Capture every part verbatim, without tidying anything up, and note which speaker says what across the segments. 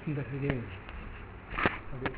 Speaker 1: இந்த இதே அது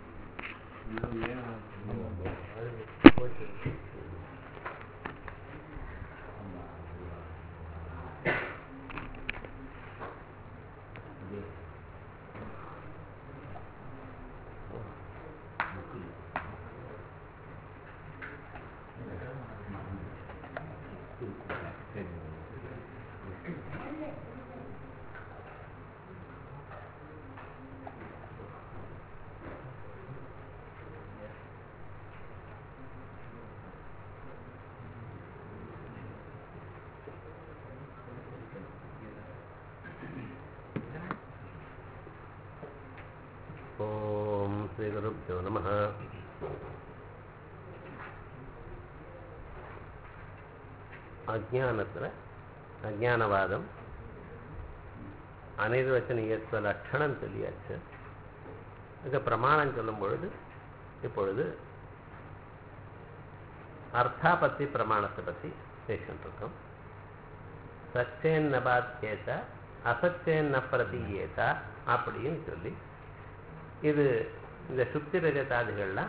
Speaker 2: ஓம் ஸ்ரீ குருப்யோ நமः. அஜ்ஞானத்தில் அஜ்ஞானவாதம் அனிர்வச்சனீயத்துவ லட்சணம் சொல்லியாச்சு. இது பிரமாணம் சொல்லும் பொழுது இப்பொழுது அர்த்தாபத்தி பிரமாணத்தை பற்றி பேசிட்டு இருக்கோம். சச்சேன்ன பாத்தியேதா அசச்சேன்ன பிரதீயேதா அப்படின்னு சொல்லி இது இந்த சுத்தி ரஜதாதிகள்லாம்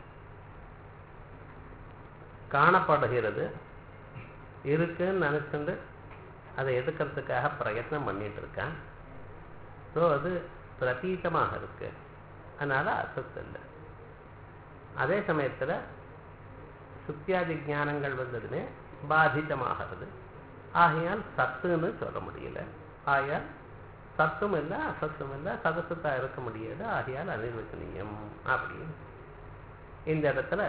Speaker 2: காணப்படுகிறது இருக்குன்னு நினைச்சுட்டு அதை எதுக்கிறதுக்காக பிரயத்னம் பண்ணிட்டு இருக்கான். ஸோ அது பிரதீதமாக இருக்கு, அதனால அசத்து இல்லை. அதே சமயத்தில் சுத்தியாதி ஞானங்கள் வந்ததுமே பாதிதமாகிறது, ஆகையால் சத்துன்னு சொல்ல முடியல. ஆகையால் சத்தும் இல்லை அசத்தும் இல்லை, சதசத்தா இருக்க முடியாது, ஆகையால் அனிர்வச்சனீயம் அப்படின்னு இந்த இடத்துல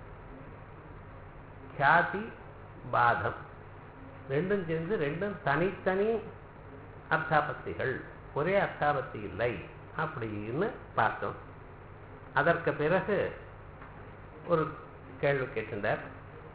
Speaker 2: கியாதி பாதம் ரெண்டும் சேர்ந்து ரெண்டும் தனித்தனி அர்த்தாபத்திகள், ஒரே அர்த்தாபத்தி இல்லை அப்படின்னு பார்த்தோம். அதற்கு பிறகு ஒரு கேள்வி கேட்டிருந்தார்.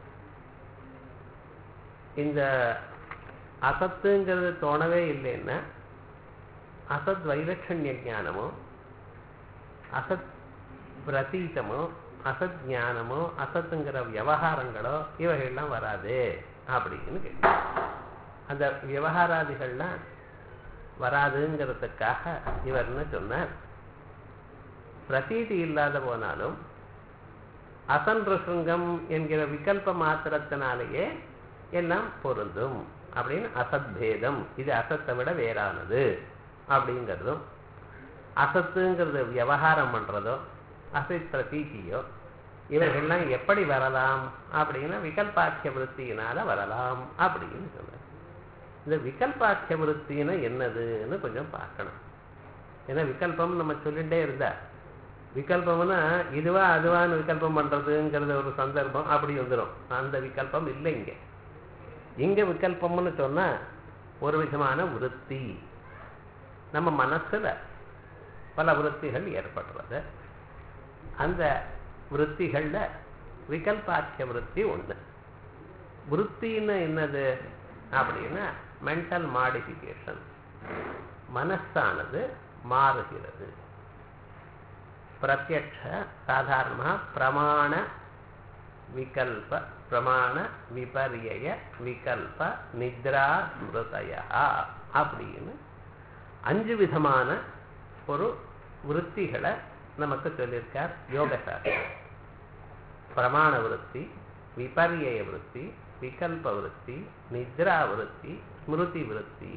Speaker 2: இந்த அசத்துங்கிறது தோணவே இல்லைன்னா அசத் வைலட்சண்ய ஞானமோ அசத் பிரதீதமோ அசத் ஞானமோ அசத்துங்கிற விவகாரங்களோ இவைகள்லாம் வராது அப்படின்னு கேட்டு, அந்த விவகாராதிகள்லாம் வராதுங்கிறதுக்காக இவர் என்ன சொன்னார், பிரதீதி இல்லாத போனாலும் அசன்றுங்கம் என்கிற விகல்ப மாத்திரத்தினாலேயே எல்லாம் பொருந்தும் அப்படின்னு அசத்பேதம், இது அசத்தை விட வேறானது அப்படிங்கிறதும், அசத்துங்கிறது விவகாரம் பண்றதோ அசத் பிரதீதியோ இவர்கள்லாம் எப்படி வரலாம் அப்படின்னா விகல்பாக்கிய விருத்தியினால வரலாம் அப்படின்னு சொன்னார். இந்த விகல்பாக்கிய விருத்தின்னு என்னதுன்னு கொஞ்சம் பார்க்கணும். ஏன்னா விகல்பம் நம்ம சொல்லிட்டே இருந்தா, விகல்பம்னா இதுவா அதுவான்னு விகல்பம் பண்றதுங்கிறது ஒரு சந்தர்ப்பம் அப்படி வந்துடும். அந்த விகல்பம் இல்லை இங்க. இங்க விகல்பம்னு சொன்னா ஒரு விதமான விருத்தி, நம்ம மனசுல பல விருத்திகள் ஏற்படுறது. அந்த விருத்திகள்ல விகல்பாக்கிய விருத்தி ஒண்ணு. விருத்தின்னு என்னது அப்படின்னா மென்டல் மாடிஃபிகேஷன், மனசானது மாறுகிறது. பிரத்யக்ஷ சாதாரணமா பிரமாண விகல்ப பிரமாண விபரிய விகல்ப நித்ரா ஸ்மிருதய அப்படின்னு அஞ்சு விதமான ஒரு விருத்திகளை நமக்கு சொல்லியிருக்கார் யோகசாஸ்திரம். பிரமாண விருத்தி, விபரிய விருத்தி, விகல்ப விருத்தி, நித்ரா விருத்தி, ஸ்மிருதி விருத்தி.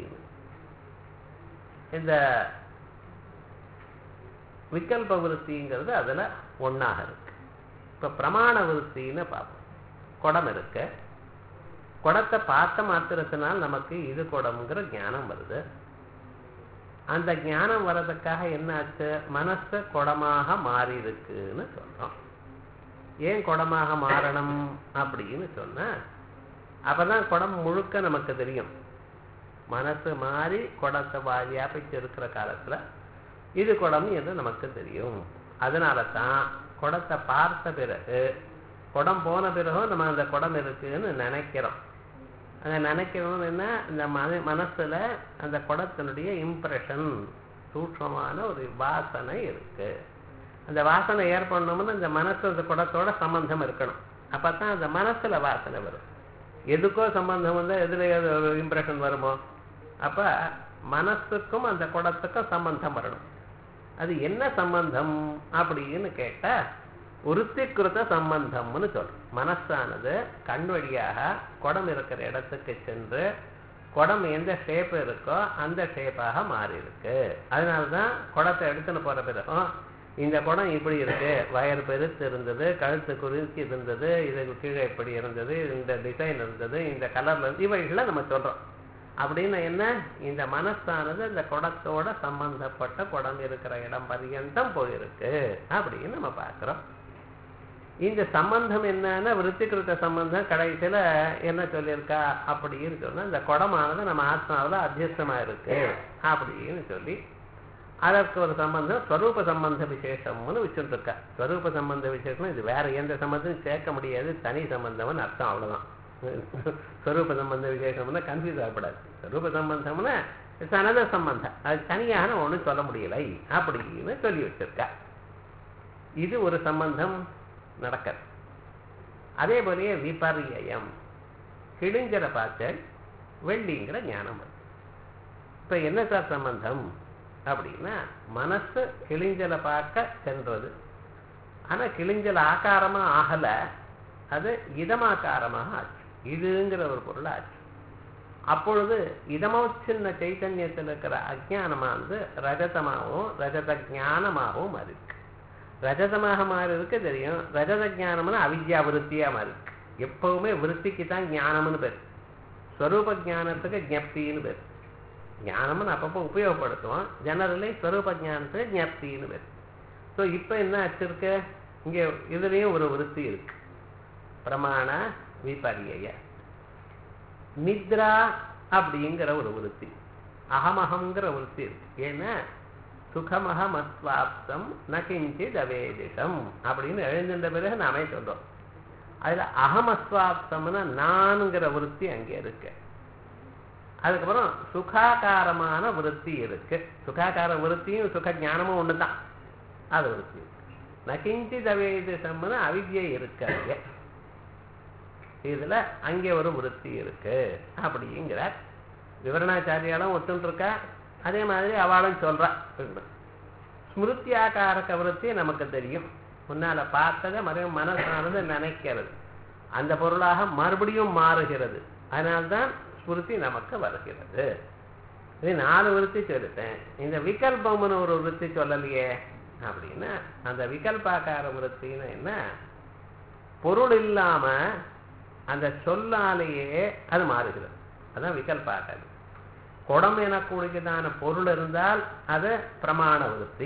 Speaker 2: இந்த விகல்ப விருத்திங்கிறது அதுல ஒன்னாக இருக்கு. இப்ப பிரமாண விருத்தின்னு பார்ப்போம். குடம் இருக்கு, குடத்தை பார்த்த மாத்திரத்தினால் நமக்கு இது குடம்ங்கிற ஞானம் வருது. அந்த ஞானம் வர்றதுக்காக என்ன ஆச்சு, மனசு குடமாக மாறி இருக்குன்னு சொல்றோம். ஏன் குடமாக மாறணும் அப்படின்னு சொன்னா அப்பதான் குடம் முழுக்க நமக்கு தெரியும். மனசு மாறி குடத்தை வியாபிச்சு இருக்கிற காலத்துல இது குடம் என்று நமக்கு தெரியும். அதனால தான் குடத்தை பார்த்த பிறகு, குடம் போன பிறகும் நம்ம அந்த குடம் இருக்குன்னு நினைக்கிறோம். அதை நினைக்கணும்னு என்ன, இந்த மன மனசுல அந்த குடத்தினுடைய இம்ப்ரெஷன், சூட்சமான ஒரு வாசனை இருக்கு. அந்த வாசனை ஏற்படணும்னு இந்த மனசு அந்த குடத்தோட சம்பந்தம் இருக்கணும். அப்பதான் அந்த மனசுல வாசனை வரும். எதுக்கோ சம்பந்தம் வந்தா எதுல ஒரு இம்ப்ரெஷன் வருமோ, அப்ப மனசுக்கும் அந்த குடத்துக்கும் சம்பந்தம் வரணும். அது என்ன சம்பந்தம் அப்படின்னு கேட்டா விருத்திகிருத சம்பந்தம்னு சொல்றோம். மனசானது கண் வழியாக குடம் இருக்கிற இடத்துக்கு சென்று குடம் எந்த ஷேப் இருக்கோ அந்த ஷேப்பாக மாறி இருக்கு. அதனால்தான் குடத்தை எடுத்துன்னு போற பிறகும் இந்த குடம் இப்படி இருக்கு, வயர் பெருத்து இருந்தது, கழுத்து குறுக்கி இருந்தது, இதுக்கு கீழே இப்படி இருந்தது, இந்த டிசைன் இருந்தது, இந்த கலர்ல இருந்து இவைகளை நம்ம சொல்றோம். அப்படின்னு என்ன, இந்த மனசானது இந்த குடத்தோட சம்பந்தப்பட்ட குடம் இருக்கிற இடம் பர்யந்தம் போயிருக்கு அப்படின்னு நம்ம பார்க்கிறோம். இந்த சம்பந்தம் என்னன்னா விருத்திகிருத்த சம்பந்தம் கடைசியில என்ன சொல்லியிருக்கா அப்படின்னு சொன்னா இந்த குடமானது நம்ம ஆத்மாவில் அத்தியஸ்தமா இருக்கு அப்படின்னு சொல்லி அதற்கு ஒரு சம்பந்தம் ஸ்வரூப சம்பந்த விசேஷம்னு வச்சுட்டு இருக்கா. ஸ்வரூப சம்பந்த விசேஷம் இது வேற எந்த சம்பந்தம் சேர்க்க முடியாது, தனி சம்பந்தம்னு அர்த்தம், அவ்வளவுதான். ஸ்வரூப சம்பந்த விசேஷம்னா கன்ஃபியூஸ் ஆகப்படாது. ஸ்வரூப சம்பந்தம்னா சனத சம்பந்தம், அது தனியான ஒன்றும் சொல்ல முடியலை அப்படின்னு சொல்லி வச்சிருக்கா. இது ஒரு சம்பந்தம் நடக்கிறது. அதே போலயே விபர்யம், கிழிஞ்சர பார்த்த வெள்ளிங்கிற ஞானம். இப்ப என்ன சார் சம்பந்தம் அப்படின்னா மனசு கிழிஞ்சலை பார்க்க சென்றது, ஆனா கிழிஞ்சல் ஆகாரமா ஆகல, அது இதமாக்காரமாக ஆச்சு, இதுங்கிற ஒரு பொருள் ஆச்சு. அப்பொழுது இதமோ சின்ன சைத்தன்யத்தில் இருக்கிற அஜானமா வந்து ரஜதமாகவும் ரஜத ஜானமாகவும் மாறி இருக்கு. ரஜதமாக மாறி இருக்கு தெரியும், ரஜத ஜானம்னு அவித்யா விருத்தியா மாறி இருக்கு. எப்பவுமே விருத்திக்கு தான் ஞானம்னு பேர், ஸ்வரூப ஜானத்துக்கு ஜப்தின்னு பேர். ஞானம்னு அப்பப்போ உபயோகப்படுத்துவோம், ஜெனரலி ஸ்வரூப ஜானத்துக்கு ஜப்தின்னு பேர். ஸோ இப்போ என்ன ஆச்சிருக்கு, இங்கே இதுலேயும் ஒரு விருத்தி இருக்கு, பிரமாண விபர்ய. நித்ரா அப்படிங்கிற ஒரு விருத்தி, அகமகங்கிற விருத்தி இருக்கு. ஏன்னா சுகமக மத்வாப்தம் நகிஞ்சித் அவேதிஷம் அப்படின்னு எழுந்துட்ட பிறகு நாமே சொல்றோம். அதுல அகமஸ்வாப்தம்னா நான்கிற விருத்தி அங்கே இருக்கு. அதுக்கப்புறம் சுகாகாரமான விருத்தி இருக்கு. சுகாகார விருத்தியும் சுக ஞானமும் ஒண்ணுதான், அது விருத்தி. நகிஞ்சித் அவேதிஷம்னு அவித்யை இருக்கு, இதுல அங்கே ஒரு விருத்தி இருக்கு அப்படிங்கிறார். விவரணாச்சாரியாலும் ஒத்துன்னு இருக்கா, அதே மாதிரி அவளும் சொல்றா. ஸ்மிருத்தியாக்காரக விருத்தி நமக்கு தெரியும், முன்னால பார்த்ததை மறுபடியும் மனசானது நினைக்கிறது, அந்த பொருளாக மறுபடியும் மாறுகிறது, அதனால்தான் ஸ்மிருதி நமக்கு வருகிறது. இது நாலு விருத்தி சொல்லிட்டேன். இந்த விகல்பம்னு ஒரு விருத்தி சொல்லலையே அப்படின்னா, அந்த விகல்பாக்கார விருத்தின்னு என்ன, பொருள் இல்லாம அந்த சொல்லாலேயே அது மாறுகிறது, அதான் விகல்பாக்காரம். குடம் எனக்கூடியதான பொருள் இருந்தால் அது பிரமாண விருத்தி.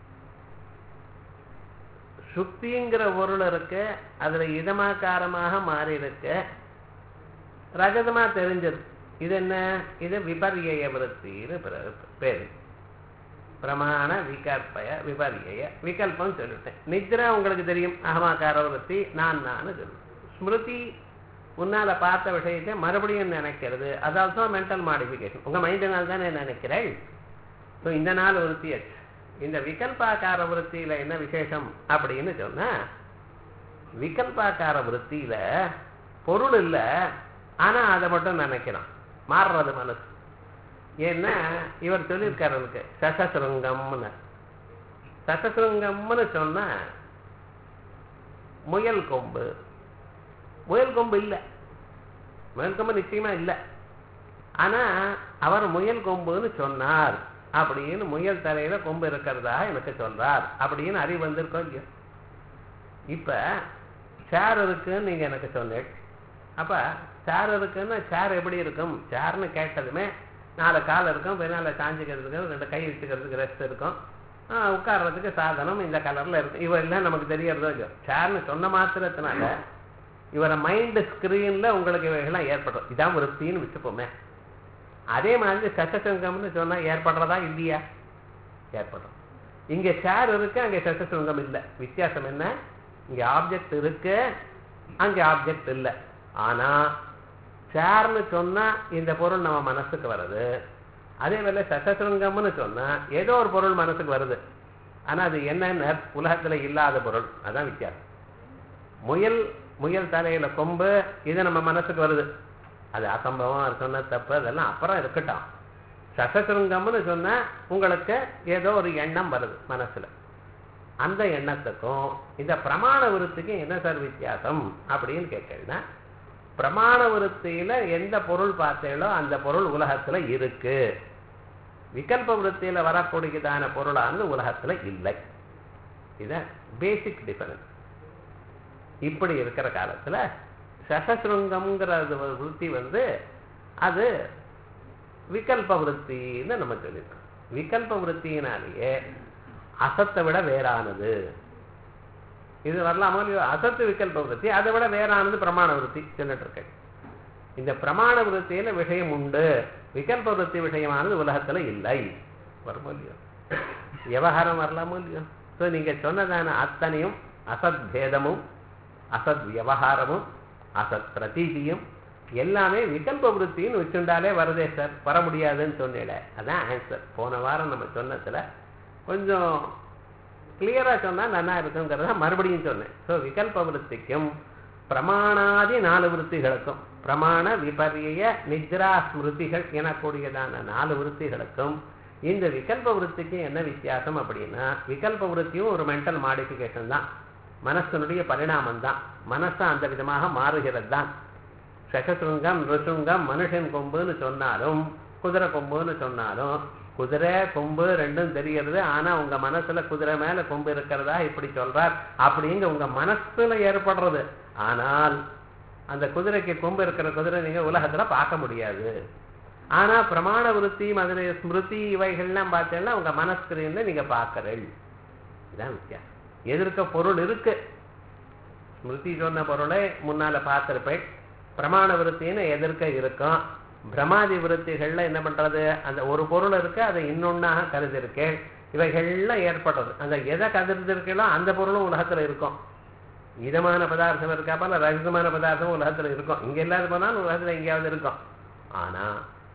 Speaker 2: சுக்திங்கிற பொருள் இருக்கு, அதுல இதமாக்காரமாக மாறி இருக்கு, ரஜதமா தெரிஞ்சது, இது என்ன, இது விபர்ய விருத்தின்னு பேரு. பிரமாண விகல்பய விபர்ய விகல்பம் சொல்லிட்டேன். நித்ரா உங்களுக்கு தெரியும், அகமாக்கார விருத்தி, நான் நான் சொல்லுவேன். ஸ்மிருதி முன்னால பார்த்த விஷயத்தை மறுபடியும் நினைக்கிறது, அது ஆல்சோ மென்டல் மாடிஃபிகேஷன், உங்க மைண்டினால் தானே நினைக்கிறேன். ஸோ இந்த நாலு விருத்தி ஆச்சு. இந்த விகல்பாக்கார விருத்தியில என்ன விசேஷம் அப்படின்னு சொன்னா, விகல்பாக்கார விருத்தியில பொருள் இல்லை, ஆனா அதை மட்டும் நினைக்கிறான், மாறுறது மனசு. ஏன்னா இவர் சொல்லியிருக்காரு எனக்கு சசசுருங்கம்னு. சசசுருங்கம்னு சொன்னா முயல் கொம்பு, முயல் கொம்பு இல்லை, முயல் கொம்பு நிச்சயமா இல்லை, ஆனா அவர் முயல் கொம்புன்னு சொன்னார் அப்படின்னு, முயல் தலையில கொம்பு இருக்கிறதா எனக்கு சொல்றார் அப்படின்னு அறிவு வந்திருக்கோம் இல்லையோ. இப்ப சேர் இருக்குன்னு நீங்க எனக்கு சொன்னேன், அப்ப சேர் இருக்குன்னா சேர் எப்படி இருக்கும், சேர்னு கேட்டதுமே நாலு கால் இருக்கும், பின்னால சாஞ்சிக்கிறதுக்கு ரெண்டு கை வச்சுக்கிறதுக்கு ரெஸ்ட் இருக்கும், உட்கார்றதுக்கு சாதனம் இந்த கலர்ல இருக்கும், இவெல்லாம் நமக்கு தெரியறதோ இல்லையோ. சேர்னு சொன்ன மாத்திரத்தினால இவரை மைண்ட் ஸ்கிரீன்ல உங்களுக்கு இவைகள்லாம் ஏற்படும், இதான் விருத்தின்னு வச்சுப்போமே. அதே மாதிரி சசசுங்கம்னு சொன்னா ஏற்படுறதா இல்லையா, ஏற்படும். இங்க சேர் இருக்கு, அங்க சசசுங்கம் இல்லை, வித்தியாசம் என்ன, இங்க ஆப்ஜெக்ட் இருக்கு, அங்க ஆப்ஜெக்ட் இல்லை. ஆனா சேர்னு சொன்னா இந்த பொருள் நம்ம மனசுக்கு வருது, அதே வேலை சசசுங்கம்னு சொன்னா ஏதோ ஒரு பொருள் மனசுக்கு வருது, ஆனா அது என்னன்னு உலகத்துல இல்லாத பொருள், அதான் வித்தியாசம். முயல் முயல் தலையில கொம்பு, இது நம்ம மனசுக்கு வருது, அது அசம்பவம், அது சொன்ன தப்பு, அதெல்லாம் அப்புறம் இருக்கட்டும். சசசுருங்கம்னு சொன்னா உங்களுக்கு ஏதோ ஒரு எண்ணம் வருது மனசுல. அந்த எண்ணத்துக்கும் இந்த பிரமாண விருத்திக்கும் என்ன சார் வித்தியாசம் அப்படின்னு கேட்கறதுனா, பிரமாண விருத்தியில எந்த பொருள் பார்த்தீங்களோ அந்த பொருள் உலகத்துல இருக்கு. விகல்ப விருத்தியில வரக்கூடியதான பொருளானது உலகத்துல இல்லை. இதுதான் பேசிக் டிஃபரன்ஸ். இப்படி இருக்கிற காலத்துல சசசுருங்கம்ங்கிற விருத்தி வந்து அது விகல்ப விருத்தின்னு நம்ம சொல்லியிருக்கோம். விகல்ப விருத்தியினாலேயே அசத்தை விட வேறானது இது வரலாமோ இல்லையோ. அசத்து விகல்ப விருத்தி, அதை விட வேறானது பிரமாண விருத்தி சொல்லிட்டு இருக்கேன். இந்த பிரமாண விருத்தியில விஷயம் உண்டு, விகல்ப விருத்தி விஷயமானது உலகத்துல இல்லை. வருமோ இல்லையோ, விவகாரம் வரலாமோ இல்லையோ. ஸோ நீங்க சொன்னதான அத்தனையும் அசத் பேதமும் அசத் விவகாரமும் அசத் பிரதீதியும் எல்லாமே விகல்ப விருத்தின்னு வச்சுண்டாலே வருதே சார், வர முடியாதுன்னு சொன்னேன். அதான் ஆன்சர். போன வாரம் நம்ம சொன்னதுல கொஞ்சம் கிளியரா சொன்னா நல்லா இருக்குங்கிறத மறுபடியும் சொன்னேன். ஸோ விகல்ப விருத்திக்கும் பிரமாணாதி நாலு விருத்திகளுக்கும், பிரமாண விபரிய நித்ரா ஸ்மிருதிகள் எனக்கூடியதான நாலு விருத்திகளுக்கும் இந்த விகல்ப விருத்திக்கு என்ன வித்தியாசம் அப்படின்னா, விகல்ப விருத்தியும் ஒரு மென்டல் மாடிஃபிகேஷன் தான், மனசனுடைய பரிணாமம் தான், மனசு அந்த விதமாக மாறுகிறது தான். சகசுருங்கம் ருசுங்கம் மனுஷன் கொம்புன்னு சொன்னாலும் குதிரை கொம்புன்னு சொன்னாலும் குதிரை கொம்பு ரெண்டும் தெரிகிறது. ஆனா உங்க மனசுல குதிரை மேல கொம்பு இருக்கிறதா இப்படி சொல்றார் அப்படிங்க உங்க மனசுல ஏற்படுறது. ஆனால் அந்த குதிரைக்கு கொம்பு இருக்கிற குதிரை நீங்க உலகத்துல பார்க்க முடியாது. ஆனா பிரமாண விருத்தி மதுரை ஸ்மிருதி இவைகள்லாம் பார்த்தீங்கன்னா உங்க மனஸ்கிரீன்ல நீங்க பார்க்கறீர்கள். இதான் வித்தியாசம். எதிர்க்க பொருள் இருக்கு. ஸ்மிருதி சொன்ன பொருளை முன்னால பார்த்திருப்பேன். பிரமாண விருத்தின்னு எதிர்க்க இருக்கும். பிரமாதி விருத்திகள்ல என்ன பண்றது, அந்த ஒரு பொருள் இருக்கு, அதை இன்னொன்னாக கருதிருக்கு, இவைகள்லாம் ஏற்படுறது. அந்த எதை கருதிருக்கோ அந்த பொருளும் உலகத்துல இருக்கும். இதமான பதார்த்தம் இருக்கா போல ரகசியமான பதார்த்தம் உலகத்துல இருக்கும். இங்க இல்லாத போனாலும் உலகத்துல எங்கேயாவது இருக்கும். ஆனா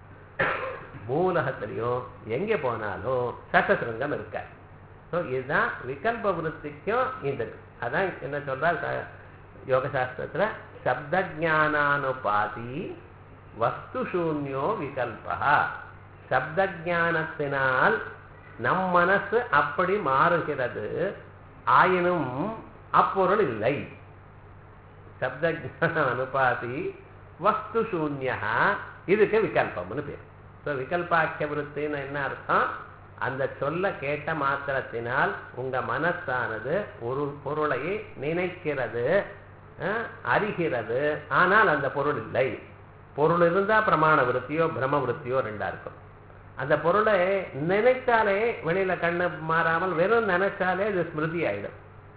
Speaker 2: மூலகத்திலையும் எங்க போனாலும் சசசுருங்கம் இருக்க. ஸோ இதுதான் விகல்ப விருத்திக்கும் இந்த. அதான் என்ன சொல்றார் யோக சாஸ்திரத்துல, சப்த ஜானானுபாதி வஸ்து சூன்யோ விகல்பா. சப்த ஜானத்தினால் நம் மனசு அப்படி மாறுகிறது, ஆயினும் அப்பொருள் இல்லை. சப்த ஜான அனுபாதி வஸ்து சூன்யா, இதுக்கு விகல்பம்னு பேர். ஸோ விகல்பாக்கிய விருத்தின்னு என்ன அர்த்தம், அந்த சொல்ல கேட்ட மாத்திரத்தினால் உங்க மனசானது ஒரு பொருளை நினைக்கிறது, அறிகிறது, ஆனால் அந்த பொருள் இல்லை. பொருள் இருந்தா பிரமாண விருத்தியோ பிரம்ம விருத்தியோ ரெண்டா இருக்கும். அந்த பொருளை நினைத்தாலே வெளியில கண்ணு மாறாமல் வெறும் நினைச்சாலே இது ஸ்மிருதி ஆயிடும்.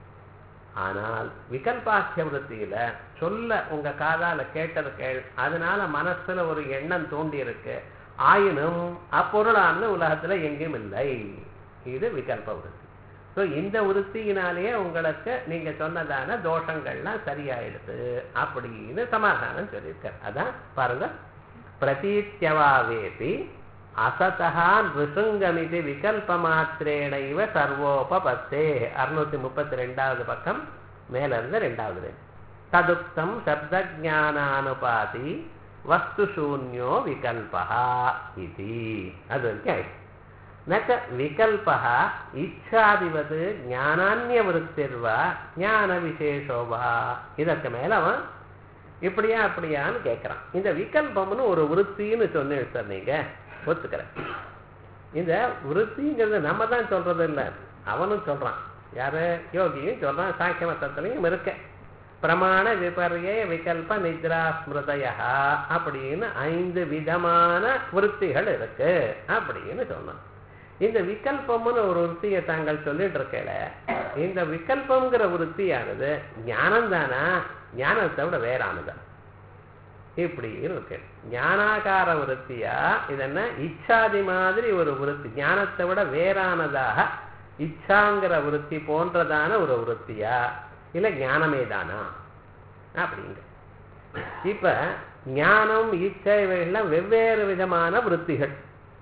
Speaker 2: ஆனால் விகல்பாக்கிய விருத்தியில சொல்ல உங்க காதால கேட்டது கேள், அதனால மனசுல ஒரு எண்ணம் தோண்டி இருக்கு, ஆயினும் அப்பொருளானது உலகத்துல எங்கேயும் இல்லை. இது விகல்ப விருத்தி. ஸோ இந்த விருத்தியினாலேயே உங்களுக்கு நீங்க சொன்னதான தோஷங்கள்லாம் சரியாயிடுது அப்படின்னு சமாதானம் சொல்லியிருக்கார். அதான் பாருங்க, பிரதீத்யவாவேதி அசதா நிருசுங்கமிதி விகல்ப மாத்திரேன இவ சர்வோபபத்தே. அறுநூத்தி முப்பத்தி ரெண்டாவது பக்கம் மேல இருந்து ரெண்டாவது. ததுக்தம் சப்த ஜானானுபாதி வஸ்து சூன்யோ விகல்பா இது. அது வரைக்கும் நக விகல்பா இச்சாதிவது ஞானான்ய விருத்திர்வா ஞான விசேஷோவா. இதற்கு மேல அவன் இப்படியா அப்படியான்னு கேட்கிறான். இந்த விகல்பம்னு ஒரு விருத்தின்னு சொன்னேன் சார், நீங்க ஒத்துக்கிறேன். இந்த விருத்திங்கிறது நம்ம தான் சொல்றது இல்லை, அவனும் சொல்றான். யாரு? யோகியும் சொல்றான், சாக்கிய மத்தத்திலையும் இருக்க. பிரமாண விபரிய விகல்ப நித்ரா ஸ்மிருதயா அப்படின்னு ஐந்து விதமான விருத்திகள் இருக்கு அப்படின்னு சொன்னான். இந்த விகல்பம்னு ஒரு விருத்தியை தாங்கள் சொல்லிட்டு இருக்கல, இந்த விகல்பம்ங்கிற விருத்தியானது ஞானம் தானா, ஞானத்தை விட வேறானதா இப்படின்னு இருக்கு. ஞானாகார விருத்தியா, இது என்ன இச்சாதி மாதிரி ஒரு விருத்தி, ஞானத்தை விட வேறானதாக இச்சாங்கிற விருத்தி போன்றதான ஒரு விருத்தியா, இல்ல ஞானமே தானா அப்படிங்க. இப்ப ஞானம் இச்சை இவைகள்லாம் வெவ்வேறு விதமான விருத்திகள்.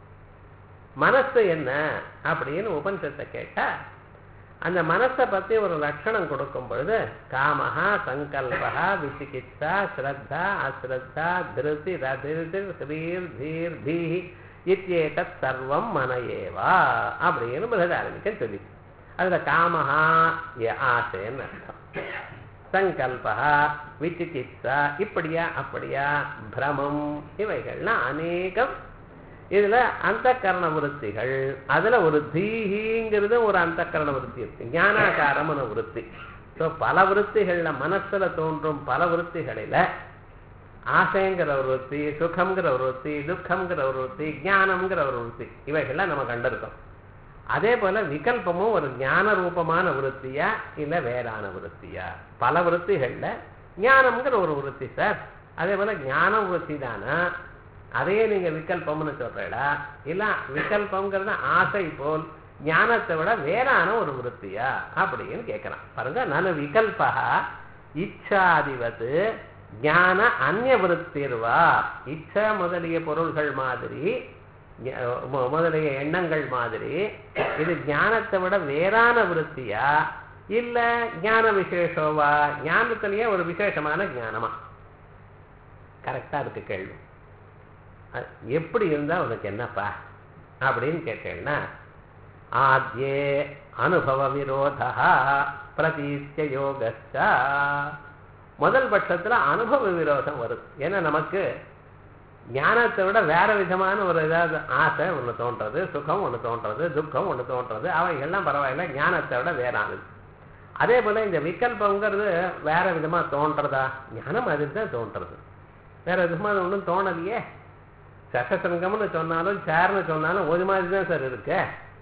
Speaker 2: மனசு என்ன அப்படின்னு உபனிஷத்தை கேட்டா, அந்த மனசை பத்தி ஒரு லட்சணம் கொடுக்கும் பொழுது காமஹா சங்கல்பா விசிகிச்சா ஸ்ரத்தா அஸ்ரத்தா திருதி ரதிர் ஸ்ரீர் தீர் தீஹி இத்யேதத் சர்வம் மன ஏவா அப்படின்னு பிரகதாரணிக்க சொல்லி அதுல காமஹா ஆசைன்னு அர்த்தம், சங்கல்பா, விசிகித்சா, இப்படியா அப்படியா, பிரமம், இவைகள்லாம் அநேகம். இதுல அந்த கரண விருத்திகள், அதுல ஒரு தீஹிங்கிறது ஒரு அந்த கரண விருத்தி இருக்கு, ஞானாகாரமான விருத்தி. ஸோ பல விருத்திகள்ல மனசுல தோன்றும் பல விருத்திகளில ஆசைங்கிற ஒரு விருத்தி, சுகம்ங்கிற ஒரு விருத்தி, துக்கம்ங்கிற ஒரு விருத்தி, ஞானம்ங்கிற ஒரு விருத்தி, இவைகள்லாம் நம்ம கண்டிருக்கோம். அதே போல விகல்பமும் ஒரு ஞான ரூபமான விருத்தியா இல்ல வேறான விருத்தியா? பல விருத்திகள்ல ஞானம்ங்கிற ஒரு விருத்தி சார். அதே போல ஞான விருத்தி தானா அதையே நீங்க விகல்பம்னு சொல்றா இல்ல விகல்பம்ங்கிறது ஆசை போல் ஞானத்தை விட வேறான ஒரு விருத்தியா அப்படின்னு கேட்கிறான் பாருங்க. நான் விகல்பா இச்சாதிவது ஞான அந்நிய விருத்திர்வா, இச்சா முதலிய பொருள்கள் மாதிரி முதலிய எண்ணங்கள் மாதிரி இது ஞானத்தை விட வேறான விருத்தியா இல்ல ஞான விசேஷோவா, ஞானத்திலேயே ஒரு விசேஷமான ஞானமா? கரெக்டா இருக்கு கேள்வி. எப்படி இருந்தா உனக்கு என்னப்பா அப்படின்னு கேட்டேன்னா, ஆத்யே அனுபவ விரோதா பிரதீத்ய யோகஸ்சா, முதல் பட்சத்துல அனுபவ விரோதம் வரும். ஏன்னா நமக்கு ஞானத்தை விட வேற விதமான ஒரு ஏதாவது ஆசை ஒன்று தோன்றது, சுகம் ஒன்று தோன்றது, துக்கம் ஒன்று தோன்றது, அவைகள்லாம் பரவாயில்ல, ஞானத்தை விட வேறானது. அதே போல இந்த விகல்பங்கிறது வேற விதமா தோன்றதா? ஞானம் மாதிரி தான் தோன்றது, வேற விதமா ஒன்றும் தோணலையே. சசசங்கம்னு சொன்னாலும் சேர்னு சொன்னாலும் ஒரு மாதிரி தான் சார் இருக்கு.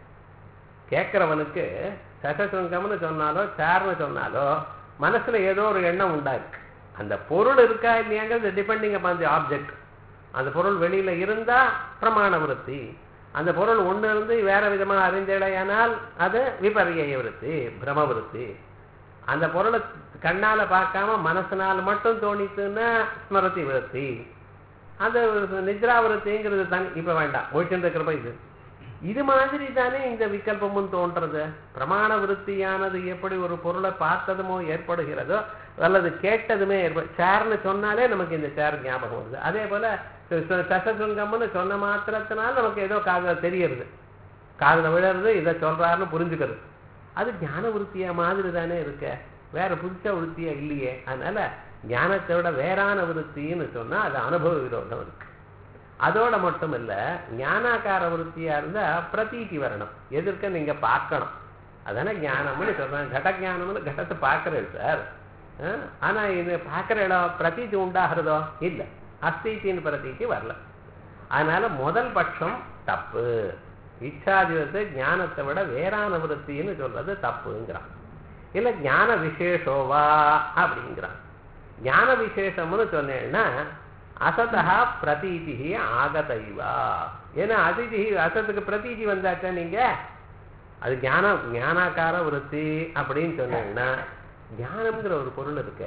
Speaker 2: கேட்கிறவனுக்கு சசசங்கம்னு சொன்னாலோ சேர்னு சொன்னாலோ மனசுல ஏதோ ஒரு எண்ணம் உண்டாயிருக்கு. அந்த பொருள் இருக்கா இல்லையாங்கிறது டிபெண்டிங் அப்பான் தி ஆப்ஜெக்ட். அந்த பொருள் வெளியில இருந்தா பிரமாண விருத்தி, அந்த பொருள் ஒண்ணு இருந்து வேற விதமாக அறிந்தடையானால் அது விபரிய விருத்தி, பிரம விருத்தி. அந்த பொருளை கண்ணால பார்க்காம மனசனால் மட்டும் தோணித்துன்னா ஸ்மரதி விருத்தி. அந்த நித்ராவிருத்திங்கிறது தானே இப்ப வேண்டாம், முழிச்சுட்டு இருக்கிறப்ப இது இது மாதிரி தானே இந்த விகல்பமும் தோன்றது. பிரமாண விருத்தியானது எப்படி ஒரு பொருளை பார்த்ததுமோ ஏற்படுகிறதோ அல்லது கேட்டதுமே ஏற்படு, சேர்னு சொன்னாலே நமக்கு இந்த சேர் ஞாபகம் வருது. அதே போல சசசுங்கம்னு சொன்ன மாத்திரத்தினால நமக்கு ஏதோ காதுல தெரியறது, காதுல விழறது, இதை சொல்றாருன்னு புரிஞ்சுக்கிறது. அது ஞான விருத்தியா மாதிரி தானே இருக்க, வேற புதுசா விருத்தியா இல்லையே. அதனால ஞானத்தை விட வேறான விருத்தின்னு சொன்னா அது அனுபவ விரோதம் இருக்கு. அதோட மட்டும் இல்ல, ஞானாக்கார விருத்தியா இருந்தா பிரதீதி வரணும், எதிர்க்க நீங்க பார்க்கணும். அதானே ஞானம்னு சொல்றேன். கட ஞானம்னு கடத்தை பார்க்கறது சார். ஆனா இது பார்க்கிற இடம் பிரதீதி உண்டாகிறதோ இல்லை, அஸ்தித்தின்னு பிரதீதி வரல. அதனால முதல் பட்சம் தப்பு. இச்சாதிவத்தை ஞானத்தை விட வேறான விருத்தின்னு சொல்றது தப்புங்கிறான். இல்ல ஞான விசேஷோவா அப்படிங்கிறான். ஞான விசேஷம்னு சொன்னேன்னா அசதா பிரதீதி ஆகதைவா. ஏன்னா அதிதி அசத்துக்கு பிரதீதி வந்தாச்சா நீங்க அது ஞான ஞானாக்கார விருத்தி அப்படின்னு சொன்னீங்கன்னா, ஞானம்ங்கிற ஒரு பொருள் இருக்க,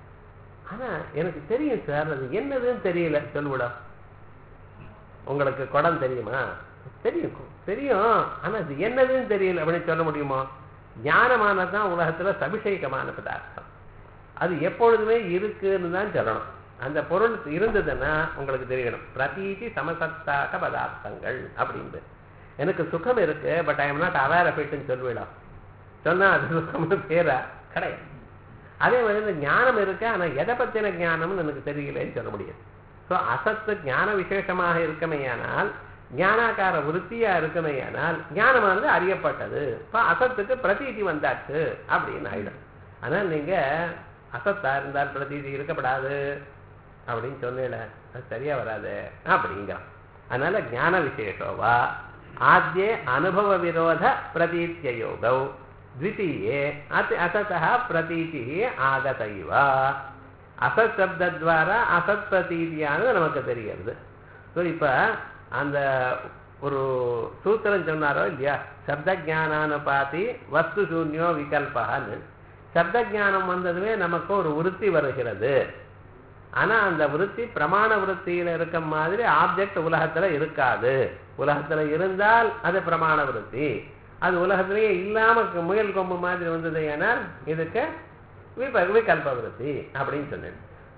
Speaker 2: ஆனா எனக்கு தெரியும் சார் அது என்னதுன்னு தெரியல சொல்லுவிடா. உங்களுக்கு குடம் தெரியுமா? தெரியும் தெரியும், ஆனா அது என்னதுன்னு தெரியல அப்படின்னு சொல்ல முடியுமா? ஞானமானதுதான் உலகத்துல சபிஷேகமான பதார்த்தம், அது எப்பொழுதுமே இருக்குன்னு தான் சொல்லணும். அந்த பொருள் இருந்ததுன்னா உங்களுக்கு தெரியணும். பிரதீதி சமசத்தாக பதார்த்தங்கள் அப்படின்னு. எனக்கு சுகம் இருக்கு but I am not aware of இட்னு சொல்லிவிடும், சொன்னா அது சுகம்னு பேரா கிடையாது. அதே மாதிரி இந்த ஞானம் இருக்கு, ஆனா எதை பத்தின ஞானம்னு எனக்கு தெரியலன்னு சொல்ல முடியாது. ஸோ அசத்து ஞான விசேஷமாக இருக்கமையானால், ஞானாக்கார விருத்தியா இருக்கமையானால் ஞானமானது அறியப்பட்டது. இப்போ அசத்துக்கு பிரதீதி வந்தாச்சு அப்படின்னு ஆயிடும். ஆனால் நீங்க அசத்தா இருந்தால் பிரதீதி இருக்கப்படாது அப்படின்னு சொன்னேல, அது சரியா வராது அப்படிங்கிறான். அதனால ஞான விசேஷோவா ஆத்யே அனுபவ விரோத பிரதீத்ய யோகௌ த்விதீயே அத் அசதா பிரதீதி ஆகதைவா. அசத் சப்தத்வாரா அசத் பிரதீதியானது நமக்கு தெரிகிறது. ஸோ இப்ப அந்த ஒரு சூத்திரம் சொன்னாரோ இல்லையா, சப்த ஜானானுபாதி வஸ்து சூன்யோ விகல்பகான்னு. சப்த ஜானம் வந்ததுமே நமக்கு ஒரு விருத்தி வருகிறது. ஆனா அந்த விருத்தி பிரமாண விருத்தியில இருக்க மாதிரி ஆப்ஜெக்ட் உலகத்துல இருக்காது. உலகத்துல இருந்தால் அது பிரமாண விருத்தி, அது உலகத்திலேயே இல்லாம முயல் கொம்பு மாதிரி வந்தது. ஏனால் இதுக்கு விகல்ப விருத்தி அப்படின்னு சொன்னேன்.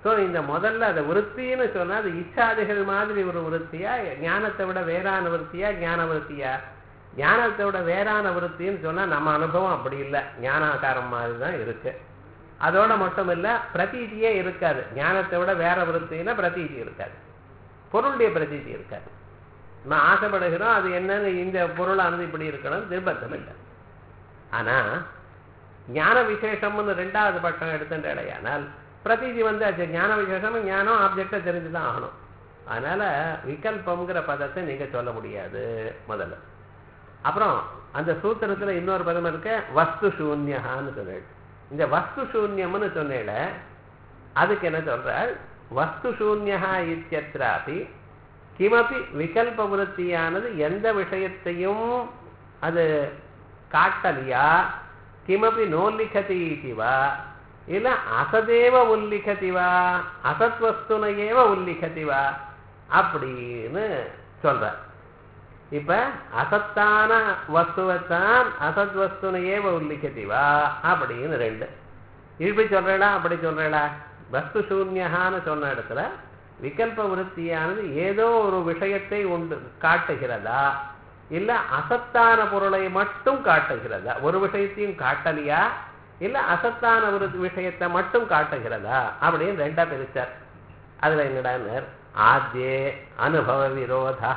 Speaker 2: ஸோ இந்த முதல்ல அதை விருத்தின்னு சொன்னா அது இச்சாதிகள் மாதிரி ஒரு விருத்தியா, ஞானத்தை விட வேறான விருத்தியா, ஞான விருத்தியா? ஞானத்தை விட வேறான விருத்தின்னு சொன்னா நம்ம அனுபவம் அப்படி இல்லை, ஞானாகாரம் மாதிரி தான் இருக்கு. அதோட மட்டும் இல்ல, பிரதீதியே இருக்காது. ஞானத்தை விட வேற விருத்தின்னா பிரதீதி இருக்காது, பொருளுடைய பிரதீதி இருக்காது. நம்ம ஆசைப்படுகிறோம் அது என்னன்னு, இந்த பொருளானது இப்படி இருக்கணும், நிர்பந்தம் இல்லை. ஆனா ஞான விசேஷம்னு ரெண்டாவது பட்டம் எடுத்துட்டால் பிரதீதி வந்து அது ஞான விசேஷம், ஞானம் ஆப்ஜெக்டை தெரிஞ்சுதான் ஆகணும். அதனால விகல்பம்ங்கிற பதத்தை நீங்க சொல்ல முடியாது முதல்ல. அப்புறம் அந்த சூத்திரத்துல இன்னொரு பதம் இருக்க, வஸ்து சூன்யகான்னு சொன்னேன். இந்த வஸ்து சூன்யம்னு சொன்னேல, அதுக்கு என்ன சொல்ற, வஸ்து சூன்யா இத்தியத்ராபி கிமபி விகல்ப விருத்தியானது எந்த விஷயத்தையும் அது காட்டலியா, கிமபி நோல்லிகதி இதுவா, இல்ல அசதேவ உல்லிகதிவா, அசத்வஸ்துனையேவ உல்லிகதிவா அப்படின்னு சொல்ற. இப்ப அசத்தான வஸ்துவைத்தான் அசத் வஸ்துனையேவ உல்லிகதிவா அப்படின்னு ரெண்டு. இப்படி சொல்றா அப்படி சொல்றா. வஸ்து சூன்யகான்னு சொன்ன இடத்துல விகல்ப விருத்தியானது ஏதோ ஒரு விஷயத்தை உண்டு காட்டுகிறதா, இல்ல அசத்தான பொருளை மட்டும் காட்டுகிறதா, ஒரு விஷயத்தையும் காட்டலியா, இல்ல அசத்தான ஒரு விஷயத்தை மட்டும் காட்டுகிறதா அப்படின்னு ரெண்டா பிரிச்சார். அதுல என்னடா, ஆத்யே அனுபவ விரோதா.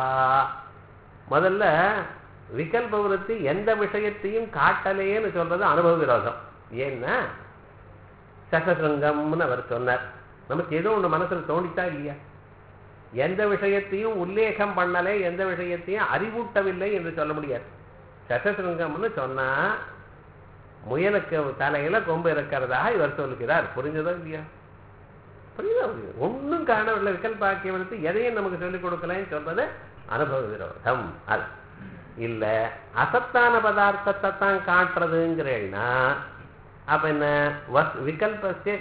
Speaker 2: முதல்ல விகல்ப விருத்தி எந்த விஷயத்தையும் காட்டலேன்னு சொல்றது அனுபவ விரோதம். ஏன்னா சசசங்கம்னு அவர் சொன்னார். நமக்கு ஏதோ ஒண்ணு மனசுல தோணித்தா இல்லையா, எந்த விஷயத்தையும் உல்லேகம் பண்ணலே, எந்த விஷயத்தையும் அறிவூட்டவில்லை என்று சொல்ல முடியாது. சசசங்கம்னு சொன்னா முயலுக்கு தலையில கொம்பு இருக்கிறதாக இவர் சொல்லுகிறார். புரிஞ்சதோ இல்லையா? புரியுதா? ஒன்னும் காணவில்லை. விகல்பாக்கிய விருத்தி எதையும் நமக்கு சொல்லிக் கொடுக்கலன்னு சொல்றது அனுபவ விரோதம். அது இல்ல அசத்தான பதார்த்தத்தை தான் காட்டுறதுங்கிறேன்னா அப்ப என்ன, விகல்பஸ்ய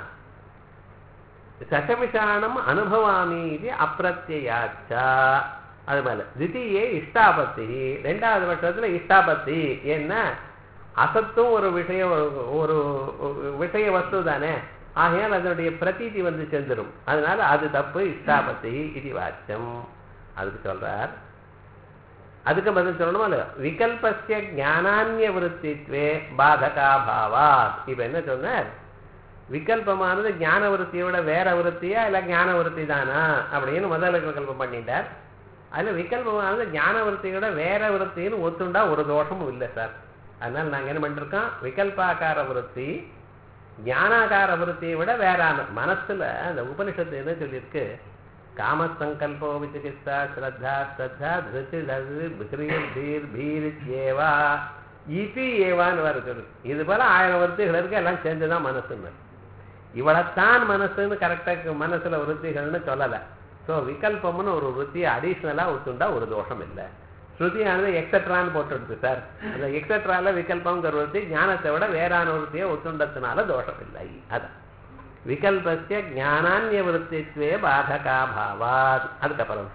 Speaker 2: சசவிஷானம் அனுபவாமி இது அப்பிரத்யாச்சா. அது மேல தித்தியே இஷ்டாபத்தி, ரெண்டாவது பட்சத்துல இஷ்டாபத்தி. ஏன்னா அசத்தும் ஒரு விஷய ஒரு விஷய வஸ்து தானே, ஆகையால் அதனுடைய பிரதீதி வந்து செஞ்சிடும். அதனால அது தப்பு, இஷ்டாபத்தி இது வாச்சம். அதுக்கு சொல்றார், அதுக்கு பதில் சொல்லணுமா இல்ல, விகல்பஸ்ய ஞானான்ய விருத்தித்வே பாதகாபாவா. இப்ப என்ன சொன்னார், விகல்பமானது ஞான விருத்தியோட வேற விருத்தியா இல்ல ஞான விருத்தி தானா அப்படின்னு முதல்ல விகல்பம் பண்ணிட்டார். அதுல விகல்பமானது ஞான விருத்தியோட வேற விருத்தின்னு ஒத்துண்டா ஒரு தோஷமும் இல்லை சார். அதனால நாங்க என்ன பண்ணிருக்கோம், விகல்பாகார விருத்தி ஞானாகார விருத்தியை விட வேறான. மனசுல அந்த உபனிஷத்து என்ன சொல்லியிருக்கு, காமசங்கல்போ விசிகித்சா ஸ்ரத்தா ஸ்ரத்தா திருச்சி தீர் பீர் ஏவா இபி ஏவான்னு வருது. இது போல ஆயிரம் விருத்திகள் இருக்கு, எல்லாம் சேர்ந்துதான் மனசுன்னு. இவ்வளத்தான் மனசுன்னு கரெக்டா மனசுல விருத்திகள்னு சொல்லலை. ஸோ விகல்பம்னு ஒரு விருத்தியை அடிஷ்னலா ஒத்துண்டா ஒரு தோஷம் இல்லை. ஸ்ருதியானது எக்ஸட்ரான்னு போட்டுடுது சார். அந்த எக்ஸட்ரால விகல்பங்கிற விருத்தி ஞானத்தை விட வேறான விருத்தியை ஒத்துண்டதுனால தோஷம் இல்லை. அதான் விகல்பஸ்ய ஞானான்ய விருத்தித்வே பாதகாபாவாத். அதுக்கப்புறம்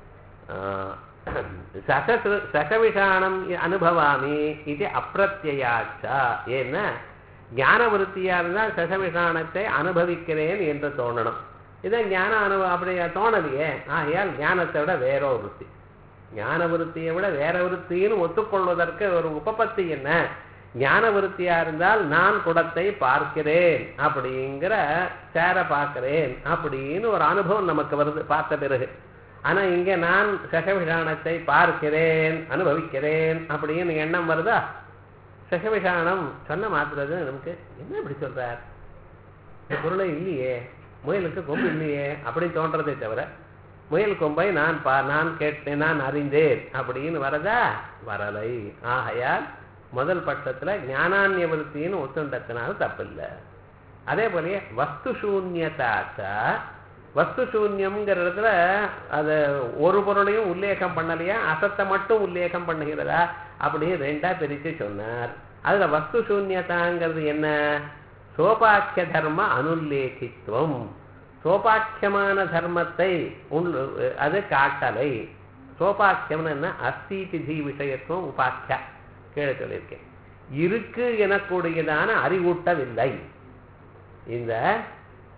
Speaker 2: சசவிஷானம் அனுபவாமி இது அப்பிரத்யாச்சா. ஏன்னா ஞான விருத்தியா இருந்தால் சசவிஷானத்தை அனுபவிக்கிறேன் என்று தோணணும். இதை ஞான அனுபவம் அப்படி தோணலையே, ஆகையால் ஞானத்தை விட வேற ஒரு விருத்தி, ஞான விருத்தியை விட வேற விருத்தின்னு ஒத்துக்கொள்வதற்கு ஒரு உபபத்தி என்ன, ஞான விருத்தியா இருந்தால் நான் குடத்தை பார்க்கிறேன் அப்படிங்கிற சேர பார்க்கிறேன் அப்படின்னு ஒரு அனுபவம் நமக்கு வருது பார்த்த பிறகு. ஆனா இங்க நான் சகவிஷானத்தை பார்க்கிறேன் அனுபவிக்கிறேன் அப்படின்னு எண்ணம் வருதா? சகவிஷானம் சொன்ன மாத்துறது நமக்கு என்ன இப்படி சொல்றார், இந்த பொருளை இல்லையே, முயலுக்கு கொம்பு இல்லையே அப்படின்னு தோன்றதே தவிர முயல் கொம்பை நான் பா நான் கேட்டேன் நான் அறிந்தேன் அப்படின்னு வரதா? வரலை. ஆகையால் முதல் பட்சத்துல ஞானான்ய விருத்தின்னு ஒத்துண்டத்தினால தப்பில்லை. அதே போலயே வஸ்து சூன்யதாச்சா, வஸ்து சூன்யம்ங்கிற இடத்துல அதை ஒரு பொருளையும் உல்லேகம் பண்ணலையா, அசத்தை மட்டும் உல்லேகம் பண்ணுகிறதா அப்படின்னு ரெண்டா பிரிச்சு சொன்னார். அதுல வஸ்து சூன்யதாங்கிறது என்ன, சோபாக்கிய தர்ம அனுல்லேகித்துவம், சோபாக்கியமான தர்மத்தை அது காட்டலை. சோபாக்கியம் என்ன, அஸ்திதி விஷயத்துவம் உபாக்கியா கீழே சொல்லியிருக்கேன். இருக்கு எனக்கூடியதான அறிவூட்டவில்லை. இந்த